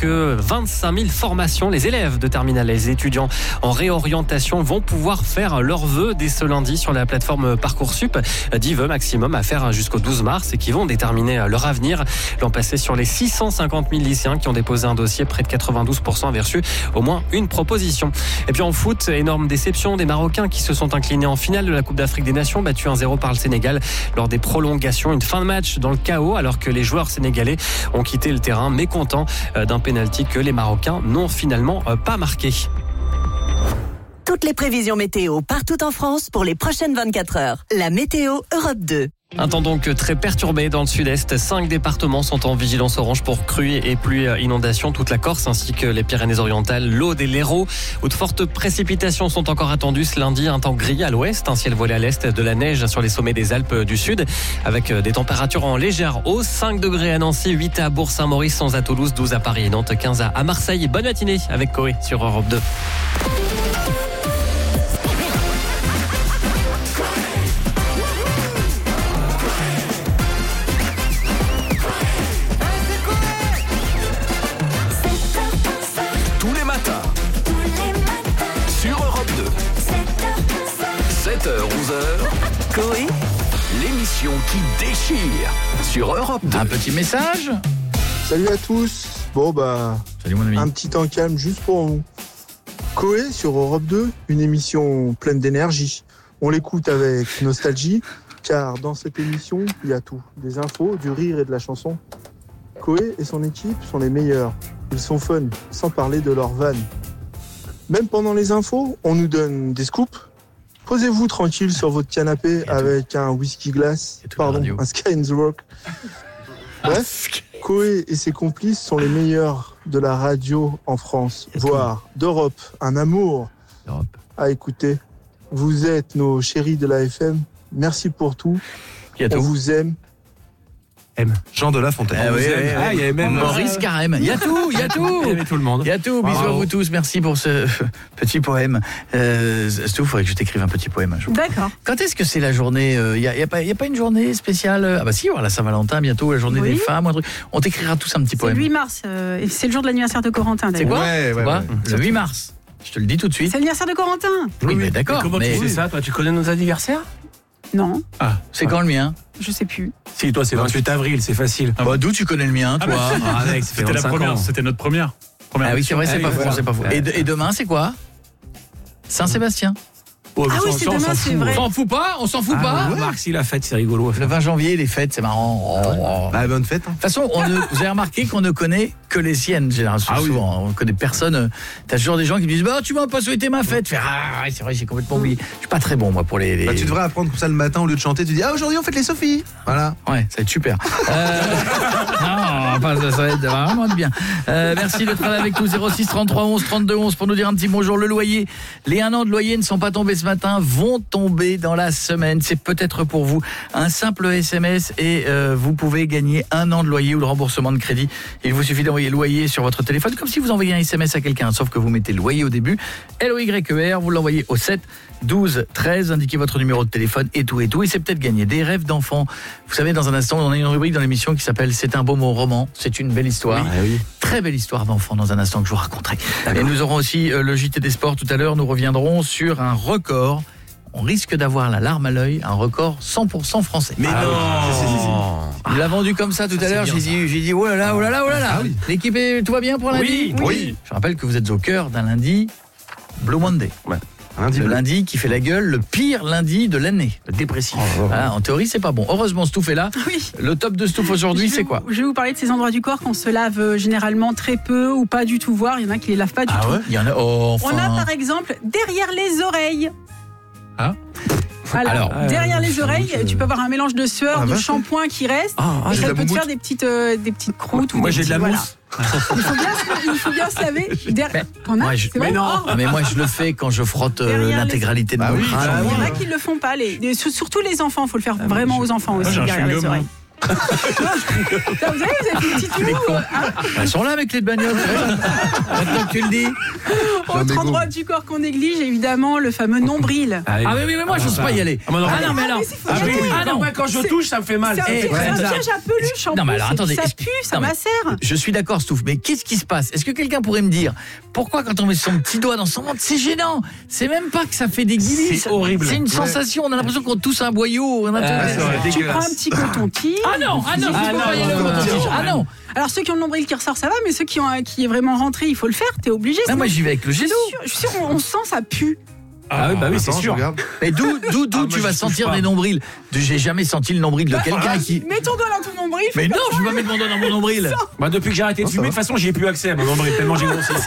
25 000 formations. Les élèves de terminale, les étudiants en réorientation vont pouvoir faire leurs vœux dès ce lundi sur la plateforme Parcoursup. 10 vœux maximum à faire jusqu'au 12 mars et qui vont déterminer leur avenir. L'an passé, sur les 650 000 lycéens qui ont déposé un dossier, près de 92% avaient reçu au moins une proposition. Et puis en foot, énorme déception des Marocains qui se sont inclinés en finale de la Coupe d'Afrique des Nations, battu 1-0 par le Sénégal lors des prolongations. Une fin de match dans le chaos alors que les joueurs sénégalais ont quitté le terrain mécontents d'un pénalty que les Marocains n'ont finalement pas marqué. Toutes les prévisions météo partout en France pour les prochaines 24 heures. La météo Europe 2. Un temps donc très perturbé dans le sud-est. 5 départements sont en vigilance orange pour crues et pluies inondations. Toute la Corse ainsi que les Pyrénées-Orientales, l'Aude et l'Hérault, où de fortes précipitations sont encore attendues ce lundi. Un temps gris à l'ouest, un ciel voilé à l'est, de la neige sur les sommets des Alpes du Sud, avec des températures en légère hausse. 5 degrés à Nancy, 8 à Bourg-Saint-Maurice, 11 à Toulouse, 12 à Paris et Nantes, 15 à Marseille. Bonne matinée avec Koé sur Europe 2. Sur Europe 2. 7h, 11h. Koé. L'émission qui déchire sur Europe 2. Un petit message. Salut à tous. Bon salut mon ami. Un petit temps calme juste pour vous. Koé sur Europe 2, une émission pleine d'énergie. On l'écoute avec nostalgie, car dans cette émission, il y a tout. Des infos, du rire et de la chanson. Koé et son équipe sont les meilleurs. Ils sont fun, sans parler de leurs vannes. Même pendant les infos, on nous donne des scoops. Posez-vous tranquille sur votre canapé avec un whisky glace, un Sky in the Rock. Bref, Koé et ses complices sont les meilleurs de la radio en France, voire d'Europe. Un amour à écouter. Vous êtes nos chéris de la FM. Merci pour tout. On vous aime. Jean de La Fontaine. Il y a même Maurice Carême. Il y a tout. Il y avait tout le monde. Il y a tout. Bisous à vous tous. Merci pour ce petit poème. Stu, il faudrait que je t'écrive un petit poème un jour. D'accord. Quand est-ce que c'est la journée Il y a pas une journée spéciale? Ah bah si, la Saint-Valentin bientôt, la journée des femmes, un truc. On t'écrira tous un petit poème. C'est le 8 mars. Et c'est le jour de l'anniversaire de Corentin. C'est d'ailleurs. quoi Le 8 mars. Je te le dis tout de suite. C'est l'anniversaire de Corentin. Oui, mais d'accord. Comment tu sais ça, toi? Tu connais nos anniversaires? Non. Ah, c'est quand le mien? Je sais plus. Si, toi, c'est 28 avril, c'est facile. D'où tu connais le mien, toi? C'était la première, c'était notre première. Ah oui, c'est vrai, c'est pas faux. Et demain, c'est quoi? Saint-Sébastien. Ah oui, c'est demain, c'est vrai. On s'en fout pas. Marc, si la fête, c'est rigolo. Le 20 janvier, les fêtes, c'est marrant. Bonne fête. De toute façon, vous avez remarqué qu'on ne connaît que les siennes, généralement. Souvent, on ne connaît personne. T'as toujours des gens qui me disent tu m'as pas souhaité ma fête. C'est vrai, j'ai complètement oublié. Je suis pas très bon, moi, pour les... tu devrais apprendre comme ça le matin, au lieu de chanter, tu dis aujourd'hui on fête les Sophies. Voilà. Ouais, ça va être super. Non, ça va être vraiment bien. Merci d'être là avec nous. 06 33 11 32 11 pour nous dire un petit bonjour. Le loyer, les 1 an de loyer ne sont pas tombés ce matin, vont tomber dans la semaine. C'est peut-être pour vous un simple SMS et vous pouvez gagner 1 an de loyer ou de remboursement de crédit. Il vous suffit d'envoyer loyer sur votre téléphone comme si vous envoyiez un SMS à quelqu'un, sauf que vous mettez loyer au début, LOYER, vous l'envoyez au 7 12 13, indiquez votre numéro de téléphone et tout. Et c'est peut-être gagné. Des rêves d'enfants. Vous savez, dans un instant, on a une rubrique dans l'émission qui s'appelle C'est un beau mot roman. C'est une belle histoire. Oui. Très belle histoire d'enfant dans un instant que je vous raconterai. Et nous aurons aussi le JT des sports tout à l'heure. Nous reviendrons sur un record. On risque d'avoir la larme à l'œil, un record 100% français. Mais non. Il l'a vendu comme ça tout à l'heure. J'ai dit oh là là. L'équipe, tout va bien pour lundi? Oui. Je rappelle que vous êtes au cœur d'un lundi Blue Monday. Le lundi qui fait la gueule, le pire lundi de l'année, le dépressif. En théorie, c'est pas bon. Heureusement, Stouff est là. Oui. Le top de Stouff aujourd'hui, c'est quoi? Je vais vous parler de ces endroits du corps qu'on se lave généralement très peu ou pas du tout, voire il y en a qui les lavent pas du tout. Il y en a. On a par exemple derrière les oreilles. Alors, derrière les oreilles, tu peux avoir un mélange de sueur, de shampoing qui reste, et ça peut te faire des petites croûtes. Moi, j'ai de la mousse. Il faut bien se laver. Mais moi je le fais quand je frotte l'intégralité de mon crâne. Il y en a qui le font pas, surtout les enfants, il faut le faire vraiment aux enfants aussi derrière les oreilles. Vous avez une petite moue. Elles sont là avec les bagnoles. Maintenant que tu le dis. Autre endroit du corps qu'on néglige, évidemment, le fameux nombril. Mais moi je n'ose pas y aller. Non, quand je touche, ça me fait mal. C'est un piège à peluche. Non, mais alors attendez. Ça pue, ça macère. Je suis d'accord, Stouff, mais qu'est-ce qui se passe? Est-ce que quelqu'un pourrait me dire pourquoi quand on met son petit doigt dans son ventre, c'est gênant? C'est même pas que ça fait des guilis. C'est horrible. C'est une sensation. On a l'impression qu'on tousse un boyau. Tu prends un petit coton-tige. Ah non. Alors ceux qui ont le nombril qui ressort, ça va, mais ceux qui est vraiment rentré, il faut le faire. T'es obligé. Moi j'y vais avec le jet d'eau. Je suis sûr, on sent ça pue. Oui, c'est sûr. Mais d'où tu vas sentir des nombrils? J'ai jamais senti le nombril de quelqu'un qui... Mets ton doigt dans ton nombril. Mais non, je vais pas mettre mon doigt dans mon nombril. Depuis que j'ai arrêté de fumer, de toute façon, j'ai plus accès à mon nombril, tellement j'ai grossi.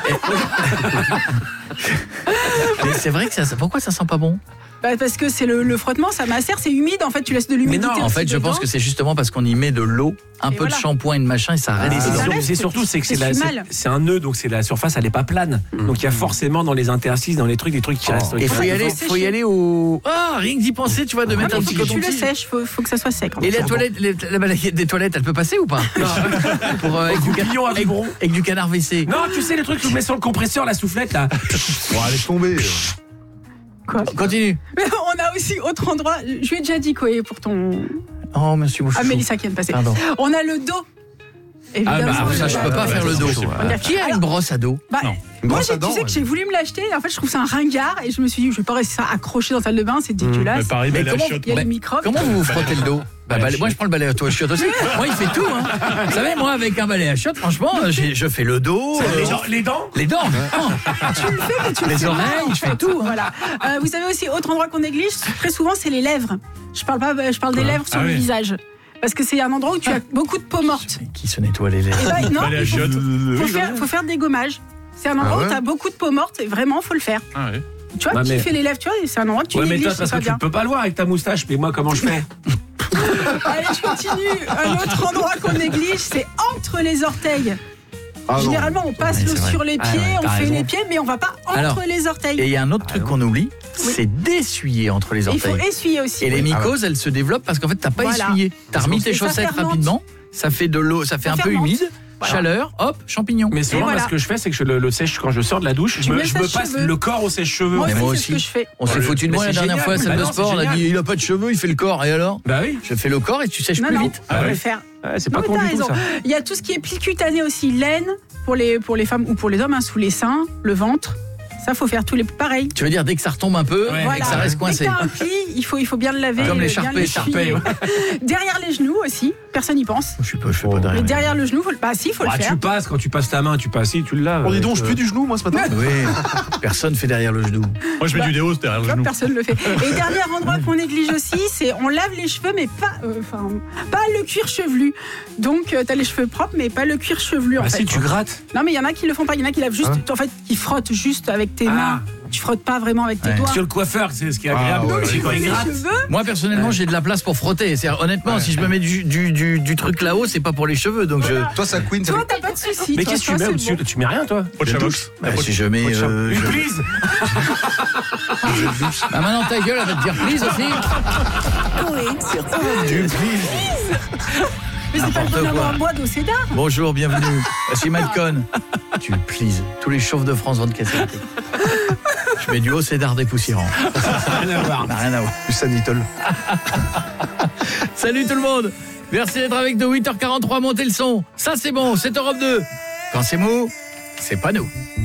Mais c'est vrai que pourquoi ça sent pas bon? Parce que c'est le frottement, ça macère, c'est humide, en fait, tu laisses de l'humidité. Mais non, en fait, je pense que c'est justement parce qu'on y met de l'eau, un peu de shampoing et de machin, et ça reste. C'est surtout, c'est un nœud, donc c'est la surface, elle est pas plane. Donc il y a forcément dans les interstices, dans les trucs, des trucs qui restent. Et faut y aller au... rien que d'y penser, tu vois, de mettre un petit coton-tige. Tu le sèches, faut que ça soit sec. Et la balayette des toilettes, elle peut passer ou pas? Avec du canard WC. Non, tu sais, les trucs que tu mets sur le compresseur, la soufflette, là. Bon, allez tomber. Quoi? Continue. Mais on a aussi autre endroit. Je lui ai déjà dit quoi pour ton... Oh, monsieur Bouchou. Mélissa qui vient de passer. Pardon. On a le dos. Évidemment, ça, je peux pas faire le dos. Qui a une brosse à dos? Moi, tu sais que j'ai voulu me l'acheter. En fait, je trouve ça un ringard et je me suis dit, je vais pas rester ça accroché dans la salle de bain, c'est dégueulasse. Mais il y a les microbes. Comment vous frottez le dos? Moi je prends le balai à chiottes aussi. Moi il fait tout Vous savez, moi avec un balai à chiottes, franchement, je fais le dos, les dents. Tu le fais, mais tu les oreilles, je fais tout. Voilà. Vous savez aussi autre endroit qu'on néglige très souvent, c'est les lèvres. Je parle des lèvres sur le visage. Parce que c'est un endroit où tu as beaucoup de peau morte. Qui se nettoie les lèvres? Non, il faut faire des gommages. C'est un endroit où tu as beaucoup de peau morte et vraiment, faut le faire. Tu vois, qui fait les lèvres, tu vois, c'est un endroit que tu négliges. Ouais, mais toi, parce que tu peux pas le voir avec ta moustache, mais moi, comment je fais? Allez, je continue. Un autre endroit qu'on néglige, c'est entre les orteils. Généralement, on passe l'eau sur les pieds, on fait les pieds, mais on va pas entre les orteils. Et il y a un autre truc qu'on oublie, c'est d'essuyer entre les orteils. Il faut essuyer aussi. Et les mycoses, elles se développent parce qu'en fait, t'as pas essuyé. T'as remis tes chaussettes rapidement, ça fait de l'eau, ça fait un peu humide. Chaleur, hop, champignons. Mais souvent, ce que je fais, c'est que je le sèche quand je sors de la douche. Je me passe le corps au sèche-cheveux. Moi aussi, c'est ce que je fais. On s'est foutu de moi la dernière fois à la salle de sport. On a dit, il a pas de cheveux, il fait le corps. Et alors? Bah oui. Je fais le corps et tu sèches plus vite. On va le faire. C'est pas con du tout, ça. Il y a tout ce qui est pli cutané aussi, laine pour les femmes ou pour les hommes, sous les seins, le ventre. Ça, faut faire tous les pareils. Tu veux dire dès que ça retombe un peu et que ça reste coincé. Dès que t'as un pli, il faut bien le laver. Comme l'écharpé. Derrière les genoux aussi, personne n'y pense. Je fais pas derrière. Mais derrière le genou, faut le faire. Tu passes, quand tu passes ta main, tu passes, tu le laves. On dit donc, je pue du genou, moi, ce matin. Oui, personne fait derrière le genou. Moi, je mets du déo derrière le genou. Personne le fait. Et dernier endroit qu'on néglige aussi, c'est on lave les cheveux, mais pas le cuir chevelu. Donc, t'as les cheveux propres, mais pas le cuir chevelu. Si tu grattes. Non, mais il y en a qui le font pas. Il y en a qui lavent juste, en fait, qui frottent juste avec tes mains. Tu frottes pas vraiment avec tes doigts. Sur le coiffeur, c'est ce qui est agréable. Quand il gratte. Moi, personnellement, j'ai de la place pour frotter. Honnêtement, si je me mets du truc là-haut, c'est pas pour les cheveux. Donc Toi, ça queen. Toi, t'as pas de soucis. Mais qu'est-ce que tu mets au-dessus? Tu mets rien, toi? Pot de chamox. Si je mets. Une prise. Maintenant, ta gueule, elle va te dire please aussi. Du Mais c'est pas le bonhomme en bois d'eau cédar. Bonjour, bienvenue. Voici Malcon. Tu please. Tous les chauves de France vont te casser la tête. Je mets du haut cédar dépoussiérant. Rien à voir. Rien à voir. Du sanitol. Salut tout le monde. Merci d'être avec nous. 8h43, montez le son. Ça c'est bon, c'est Europe 2. Quand c'est mou, c'est pas nous.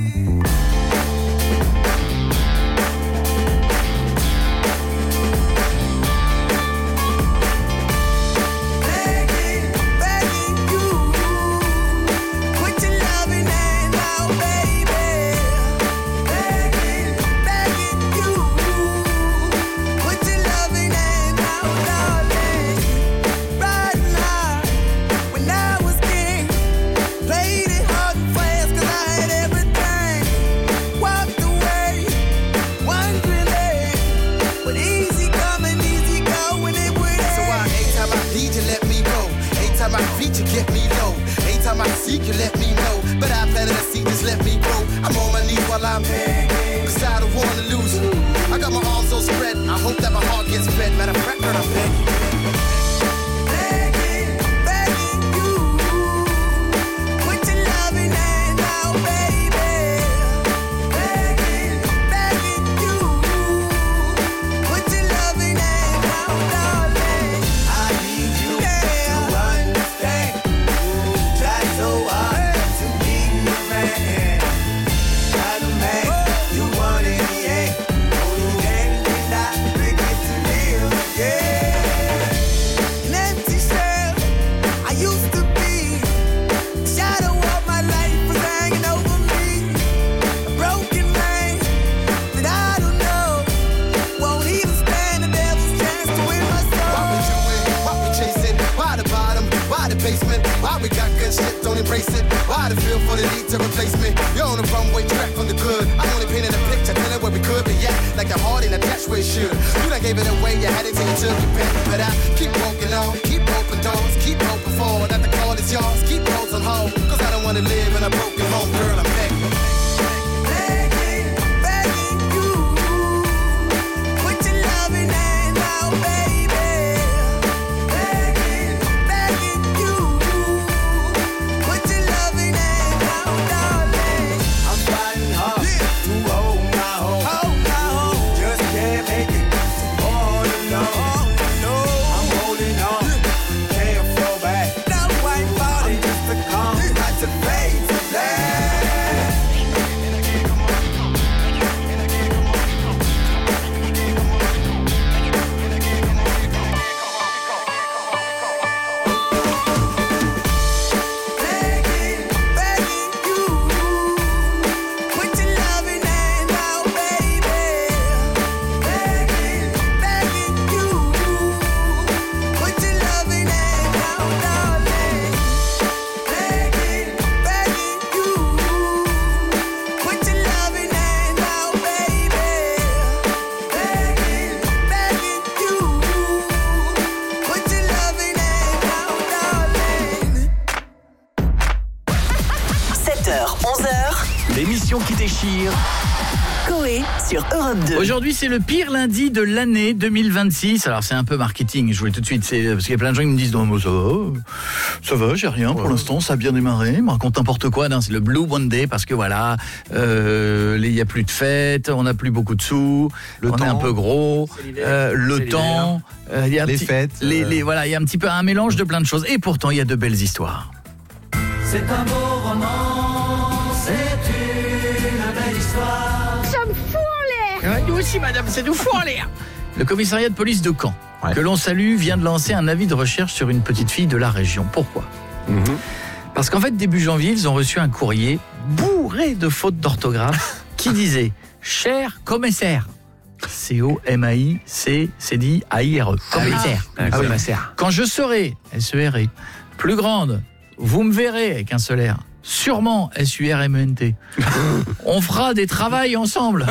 You let me know, but I better see, just let me go. I'm on my knees while I'm begging, cause I don't wanna lose you. I got my arms so spread, I hope that my heart gets fed. Matter of fact, girl, I'm begging. Embrace it. Why the feel for the need to replace me? You're on the runway track from the good. I only painted a picture, telling where we could be at. Like the heart ain't attached where it should. You done gave it away, you had it till you took your pen. But I keep walking on, keep open doors, keep hoping for that the call is yours. Keep those on hold, cause I don't wanna live in a broken home, girl, I'm begging. l'émission qui déchire. Coé sur Europe 2. Aujourd'hui, c'est le pire lundi de l'année 2026. Alors, c'est un peu marketing, je vous le dis tout de suite. Parce qu'il y a plein de gens qui me disent non, mais ça va, j'ai rien pour l'instant, ça a bien démarré. Ils me racontent n'importe quoi. Non, c'est le Blue Monday parce que voilà, il n'y a plus de fêtes, on n'a plus beaucoup de sous, on est un peu gros, le temps, il y a les fêtes. Voilà, il y a un petit peu un mélange de plein de choses. Et pourtant, il y a de belles histoires. C'est un beau roman, c'est une belle histoire. Ça me fout en l'air. Nous aussi, madame, c'est nous fout en l'air. Le commissariat de police de Caen, que l'on salue, vient de lancer un avis de recherche sur une petite fille de la région. Pourquoi ? Parce qu'en fait, début janvier, ils ont reçu un courrier bourré de fautes d'orthographe qui disait « Cher commissaire ». C-O-M-A-I-C-C-D-A-I-R-E. Commissaire. Quand je serai, S-E-R-E, plus grande, vous me verrez avec un seul R. Sûrement, S-U-R-M-E-N-T. On fera des travails ensemble.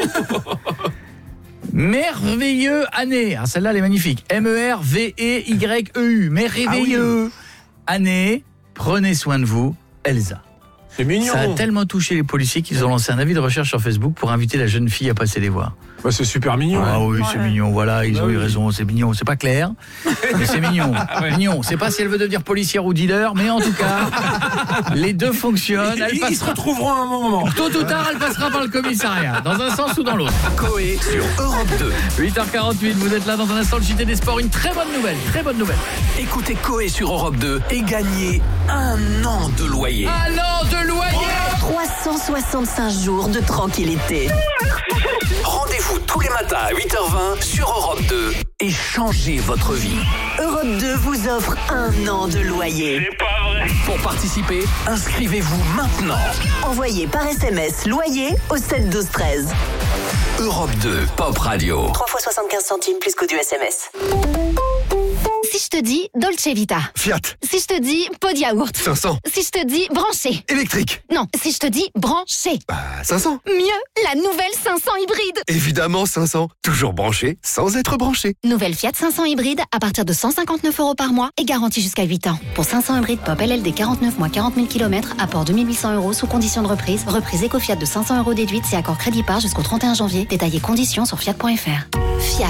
Merveilleux année. Ah, celle-là, elle est magnifique. M-E-R-V-E-Y-E-U. Merveilleux année. Prenez soin de vous, Elsa. C'est mignon. Ça a tellement touché les policiers qu'ils ont lancé un avis de recherche sur Facebook pour inviter la jeune fille à passer les voir. Bah, c'est super mignon. Ah oui, c'est mignon, voilà, ils ont eu raison, c'est mignon, c'est pas clair, mais c'est mignon. Mignon, c'est pas si elle veut devenir policière ou dealer, mais en tout cas, les deux fonctionnent. Ils se retrouveront à un moment. Tôt ou tard, elle passera par le commissariat, dans un sens ou dans l'autre. Coé sur Europe 2. 8h48, vous êtes là dans un instant, le JT des Sports, une très bonne nouvelle, très bonne nouvelle. Écoutez Coé sur Europe 2 et gagnez 1 an de loyer. 1 an de loyer. 365 jours de tranquillité. Rendez-vous tous les matins à 8h20 sur Europe 2 et changez votre vie. Europe 2 vous offre 1 an de loyer. C'est pas vrai. Pour participer, inscrivez-vous maintenant. Envoyez par SMS loyer au 7 12 13. Europe 2 Pop Radio. 3 fois 75 centimes plus qu'au du SMS. Si je te dis Dolce Vita. Fiat. Si je te dis pot de yaourt. 500. Si je te dis branché. Électrique. Non, si je te dis branché. 500. Mieux, la nouvelle 500 hybride. Évidemment 500. Toujours branché sans être branché. Nouvelle Fiat 500 hybride à partir de 159 € par mois et garantie jusqu'à 8 ans. Pour 500 hybride Pop LLD 49 mois 40 000 km, apport 2800 € sous condition de reprise. Reprise Eco-Fiat de 500 € déduite si accord crédit par jusqu'au 31 janvier. Détaillés conditions sur fiat.fr. Fiat.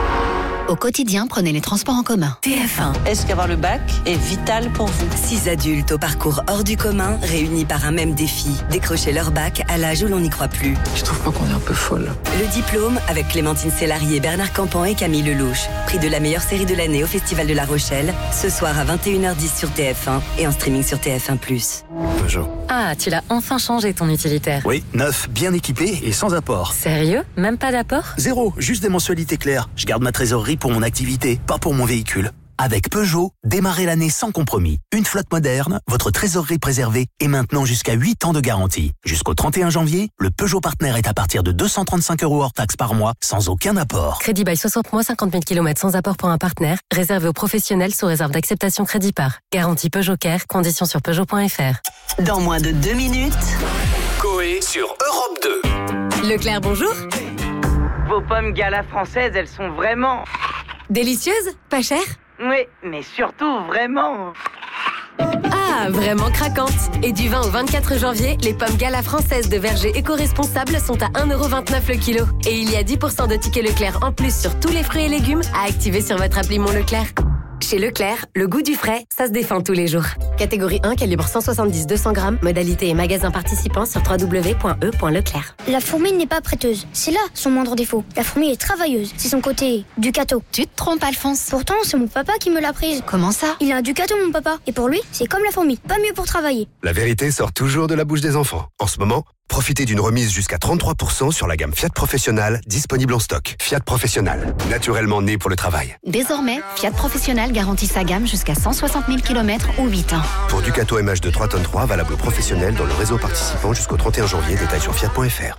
Au quotidien, prenez les transports en commun. TF1. Est-ce qu'avoir le bac est vital pour vous ? 6 adultes au parcours hors du commun, réunis par un même défi. Décrocher leur bac à l'âge où l'on n'y croit plus. Je trouve pas qu'on est un peu folle. Le diplôme avec Clémentine Célarié, Bernard Campan et Camille Lelouch. Prix de la meilleure série de l'année au Festival de La Rochelle. Ce soir à 21h10 sur TF1 et en streaming sur TF1+. Peugeot. Ah, tu l'as enfin changé ton utilitaire. Oui, neuf, bien équipé et sans apport. Sérieux ? Même pas d'apport ? 0, juste des mensualités claires. Je garde ma trésorerie pour mon activité, pas pour mon véhicule. Avec Peugeot, démarrez l'année sans compromis. Une flotte moderne, votre trésorerie préservée et maintenant jusqu'à 8 ans de garantie. Jusqu'au 31 janvier, le Peugeot Partner est à partir de 235 € hors taxe par mois, sans aucun apport. Crédit bail 60 mois, 50 000 km sans apport pour un partenaire. Réservé aux professionnels sous réserve d'acceptation crédit par. Garantie Peugeot Care, conditions sur Peugeot.fr. Dans moins de 2 minutes... Coé sur Europe 2. Leclerc, bonjour. Vos pommes Gala françaises, elles sont vraiment... Délicieuses ? Pas chères ? Oui, mais surtout vraiment... Ah, vraiment craquantes. Et du 20 au 24 janvier, les pommes Gala françaises de verger éco-responsables sont à 1,29 € le kilo. Et il y a 10% de tickets Leclerc en plus sur tous les fruits et légumes à activer sur votre appli Mon Leclerc. Chez Leclerc, le goût du frais, ça se défend tous les jours. Catégorie 1, calibre 170-200 grammes. Modalité et magasin participants sur www.e.leclerc. La fourmi n'est pas prêteuse. C'est là son moindre défaut. La fourmi est travailleuse. C'est son côté Ducato. Tu te trompes, Alphonse. Pourtant, c'est mon papa qui me l'a prise. Comment ça ? Il a un Ducato, mon papa. Et pour lui, c'est comme la fourmi. Pas mieux pour travailler. La vérité sort toujours de la bouche des enfants. En ce moment, profitez d'une remise jusqu'à 33% sur la gamme Fiat Professional disponible en stock. Fiat Professional, naturellement né pour le travail. Désormais, Fiat Professional garantit sa gamme jusqu'à 160 000 km ou 8 ans. Pour Ducato MH de 3 tonnes 3, valable professionnel dans le réseau participant jusqu'au 31 janvier. Détail sur fiat.fr.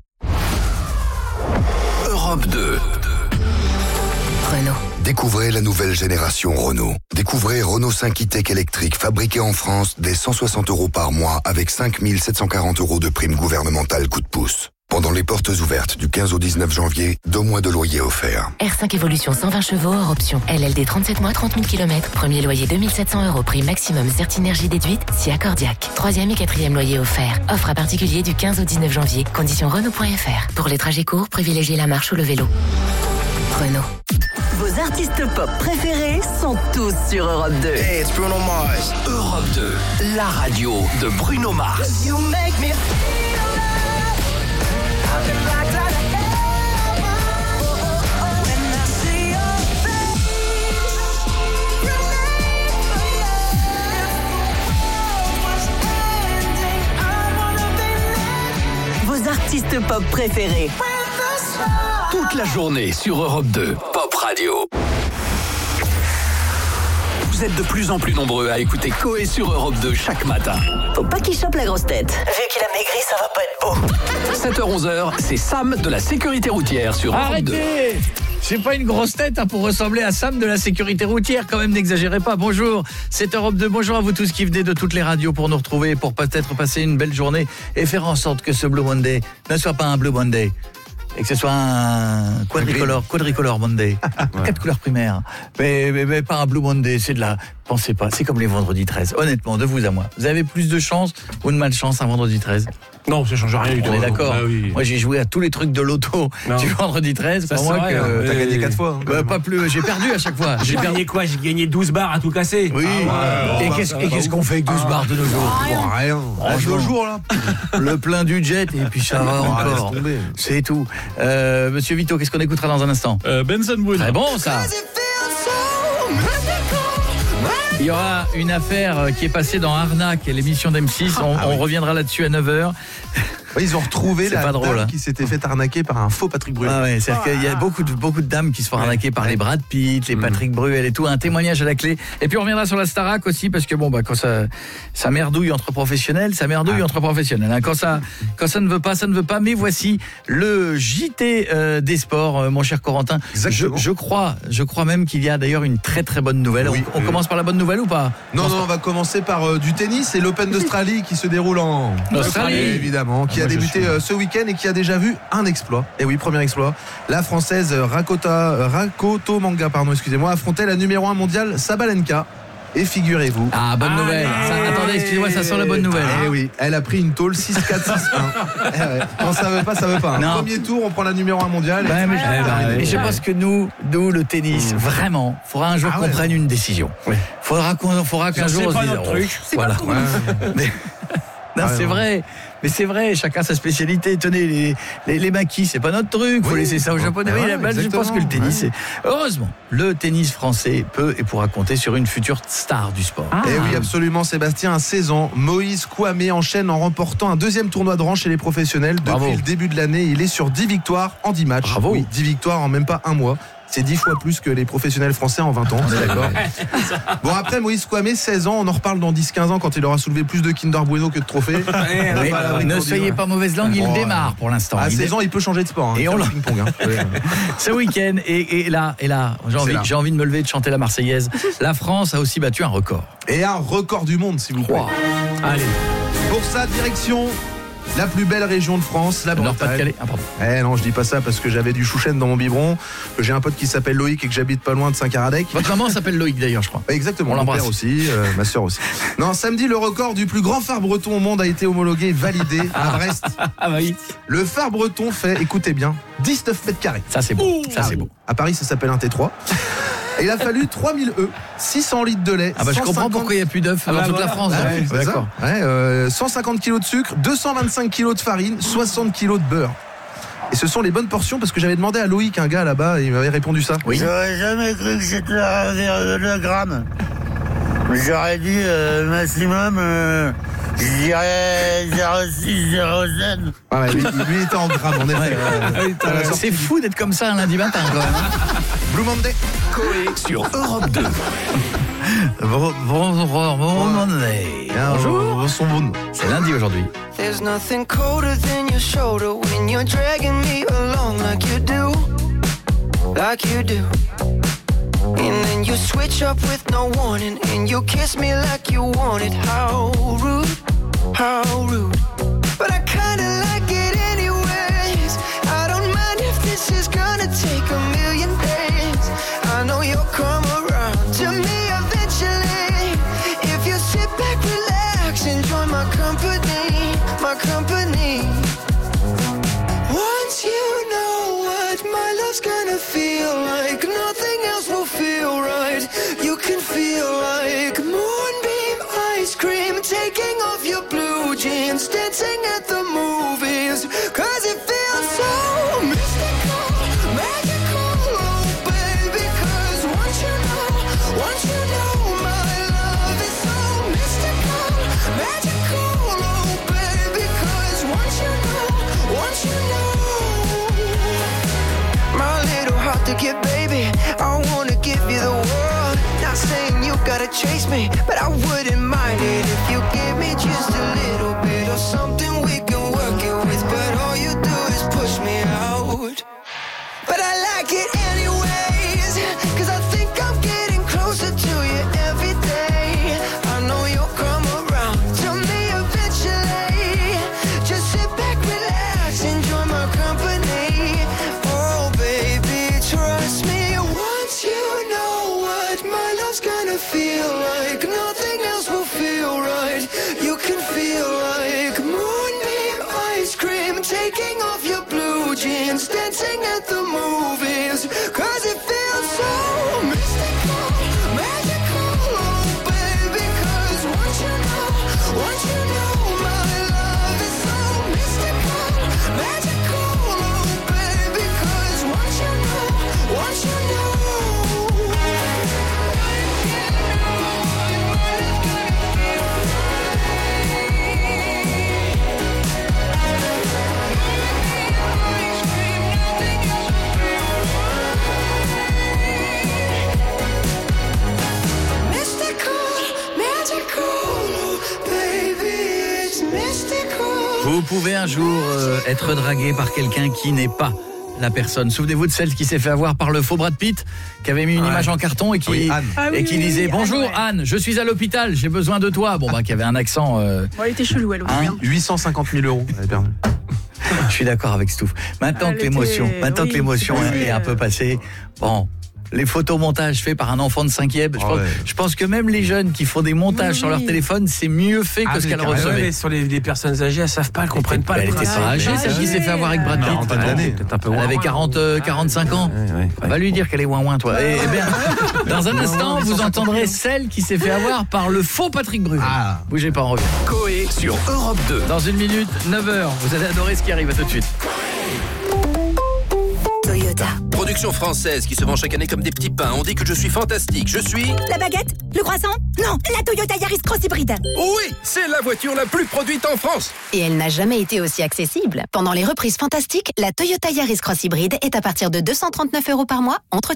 Europe 2. Renault. Découvrez la nouvelle génération Renault. Découvrez Renault 5 e-Tech électrique fabriqué en France dès 160 € par mois avec 5 740 € de prime gouvernementale coup de pouce. Pendant les portes ouvertes du 15 au 19 janvier, 2 mois de loyer offerts. R5 Evolution 120 chevaux hors option. LLD 37 mois, 30 000 km. Premier loyer 2700 €. Prix maximum Certinergie déduite si accordiaque. 3e et 4e loyer offert. Offre à particulier du 15 au 19 janvier. Conditions Renault.fr. Pour les trajets courts, privilégiez la marche ou le vélo. Renault. Vos artistes pop préférés sont tous sur Europe 2. Hey, it's Bruno Mars. Europe 2, la radio de Bruno Mars. You make me Vos artistes pop préférés. Toute la journée sur Europe 2, Pop Radio. Vous êtes de plus en plus nombreux à écouter Coé sur Europe 2 chaque matin. Faut pas qu'il chope la grosse tête. Vu qu'il a maigri, ça va pas être beau. 7h-11h, c'est Sam de la sécurité routière sur Europe 2. Arrêtez! C'est pas une grosse tête pour ressembler à Sam de la sécurité routière, quand même, n'exagérez pas. Bonjour, c'est Europe 2, bonjour à vous tous qui venez de toutes les radios pour nous retrouver, pour peut-être passer une belle journée et faire en sorte que ce Blue Monday ne soit pas un Blue Monday. Et que ce soit un quadricolore Monday. 4 couleurs primaires. Mais pas un Blue Monday, c'est de la... Pensez pas, c'est comme les vendredis 13. Honnêtement, de vous à moi. Vous avez plus de chance ou de malchance un vendredi 13 ? Non, ça change rien du tout. On est d'accord. Ah oui. Moi, j'ai joué à tous les trucs de loto du vendredi 13. Ça, c'est vrai, que t'as gagné 4 fois. Pas plus, j'ai perdu à chaque fois. J'ai gagné quoi ? J'ai gagné 12 bars à tout casser. Oui. Et qu'est-ce qu'on fait avec 12 bars de nos jours ? Rien. On joue au jour, là. Le plein du jet, et puis ça va encore. C'est tout. Monsieur Vito, qu'est-ce qu'on écoutera dans un instant ? Benson Boone. Très bon, ça. Il y aura une affaire qui est passée dans Arnaque, l'émission d'M6. On reviendra là-dessus à 9h. Ouais, ils ont retrouvé la pas drôle, dame qui s'était fait arnaquer par un faux Patrick Bruel. Ah ouais, c'est-à-dire qu'il y a beaucoup de dames qui se font arnaquer par les Brad Pitt, les Patrick Bruel et tout. Un témoignage à la clé. Et puis on reviendra sur la Starac aussi, parce que quand ça merdouille entre professionnels, ça merdouille entre professionnels. Hein. Quand ça ne veut pas, ça ne veut pas. Mais voici le JT des sports, mon cher Corentin. Je crois même qu'il y a d'ailleurs une très très bonne nouvelle. Oui, on commence par la bonne nouvelle ou pas ? Non, on va commencer par du tennis et l'Open d'Australie qui se déroule en Australie, évidemment, qui a débuté ce week-end et qui a déjà vu un exploit. Et oui, premier exploit. La Française Rakoto Manga, affrontait la numéro 1 mondiale Sabalenka. Et figurez-vous... Ah, bonne nouvelle. Attendez, excusez-moi, ça sent la bonne nouvelle. Eh oui, elle a pris une tôle 6-4-6-1. Quand ça veut pas, ça veut pas. Hein. Premier tour, on prend la numéro 1 mondiale. Mais je pense que nous, le tennis, vraiment, faudra un jour qu'on prenne une décision. Oui. Faudra qu'un jour on se dise... truc. Voilà. Non, c'est vrai. Mais c'est vrai, chacun sa spécialité. Tenez, les maquis, c'est pas notre truc. Faut laisser ça aux Japonais. Je pense que le tennis, c'est... Heureusement, le tennis français peut et pourra compter sur une future star du sport. Et oui, absolument, Sébastien. À 16 ans, Moïse Kouamé enchaîne en remportant un 2e tournoi de rang chez les professionnels. Depuis le début de l'année, il est sur 10 victoires en 10 matchs. Bravo. Oui, 10 victoires en même pas un mois. C'est 10 fois plus que les professionnels français en 20 ans, on est d'accord. Bon, après Moïse Kouamé, 16 ans, on en reparle dans 10-15 ans quand il aura soulevé plus de Kinder Bueno que de trophées. Ne soyez pas mauvaise langue, il démarre pour l'instant. À 16 ans, il peut changer de sport. Et on le ping-pong. Ce week-end, et là, j'ai envie de me lever et de chanter la Marseillaise. La France a aussi battu un record. Et un record du monde, s'il vous plaît. Allez. Pour sa direction... La plus belle région de France, la Bretagne. Nord-Pas-de-Calais. Ah, pardon. Non, je dis pas ça parce que j'avais du chouchen dans mon biberon. J'ai un pote qui s'appelle Loïc et que j'habite pas loin de Saint-Caradec. Votre maman s'appelle Loïc d'ailleurs, je crois. Exactement. Mon père aussi, ma soeur aussi. Non, samedi, le record du plus grand phare breton au monde a été homologué, validé à Brest. Oui. Le phare breton fait, écoutez bien, 19 mètres carrés. Ça c'est beau. C'est beau. À Paris, ça s'appelle un T3. Et il a fallu 3000 œufs, 600 litres de lait. Je comprends pourquoi il n'y a plus d'œufs dans toute la France. D'accord. 150 kilos de sucre, 225 kilos de farine, 60 kilos de beurre. Et ce sont les bonnes portions parce que j'avais demandé à Loïc, un gars là-bas, et il m'avait répondu ça. Oui. J'aurais jamais cru que c'était le gramme. J'aurais dit maximum, je dirais 0,6, 0,7. Lui était en grammes, en effet. C'est fou d'être comme ça un lundi matin quand même. Blue Monday. Coé sur Europe 2. Bonjour. C'est lundi aujourd'hui. There's nothing colder than your shoulder when you're dragging me along like you do. And then you switch up with no warning and you kiss me like you want it. How rude. But I kinda like it anyway. enough to get, baby. I wanna give you the world. Not saying you gotta chase me, but I wouldn't mind it if you give me just a little bit of something we can work it with. But all you do is push me out. But I like it anyways, 'cause I think I'm getting closer to you every day. I know you'll come around to me eventually. Just sit back, relax, enjoy my company. Oh baby, trust me, once you know what my love's gonna feel like, nothing else will feel right. You can feel like moonbeam ice cream, taking off your blue jeans, dancing at the movies, 'cause it feels so mystical, magical, oh baby, 'cause once you know my love is so mystical, magical, oh baby, 'cause once you know Vous pouvez un jour être dragué par quelqu'un qui n'est pas la personne. Souvenez-vous de celle qui s'est fait avoir par le faux Brad Pitt, qui avait mis une image en carton et qui, disait « Bonjour Anne, je suis à l'hôpital, j'ai besoin de toi ». Bon, qui avait un accent... Bon, elle était chelou, elle aussi. 850 000 €, elle est perdue. Je suis d'accord avec Stouff. Maintenant que l'émotion est un peu passée, bon... Les photomontages faits par un enfant de 5e, je pense que même les jeunes qui font des montages sur leur téléphone, c'est mieux fait que ce qu'elle recevait. Mais sur les personnes âgées, elles savent pas, elles comprennent pas. Elle était pas âgée, celle qui s'est fait avoir avec Brad Pitt. Elle avait 45 ans. On va lui dire qu'elle est ouin-ouin, toi. Et bien, dans un instant, vous entendrez celle qui s'est fait avoir par le faux Patrick Bruel. Bougez pas, on revient. Coé sur Europe 2. Dans 1 minute, 9h. Vous allez adorer ce qui arrive. À tout de suite. Toyota. Production française qui se vend chaque année comme des petits pains. On dit que je suis fantastique. Je suis... La baguette? Le croissant? Non, la Toyota Yaris Cross Hybride. Oui, c'est la voiture la plus produite en France. Et elle n'a jamais été aussi accessible. Pendant les reprises fantastiques, la Toyota Yaris Cross Hybride est à partir de 239 € par mois, entre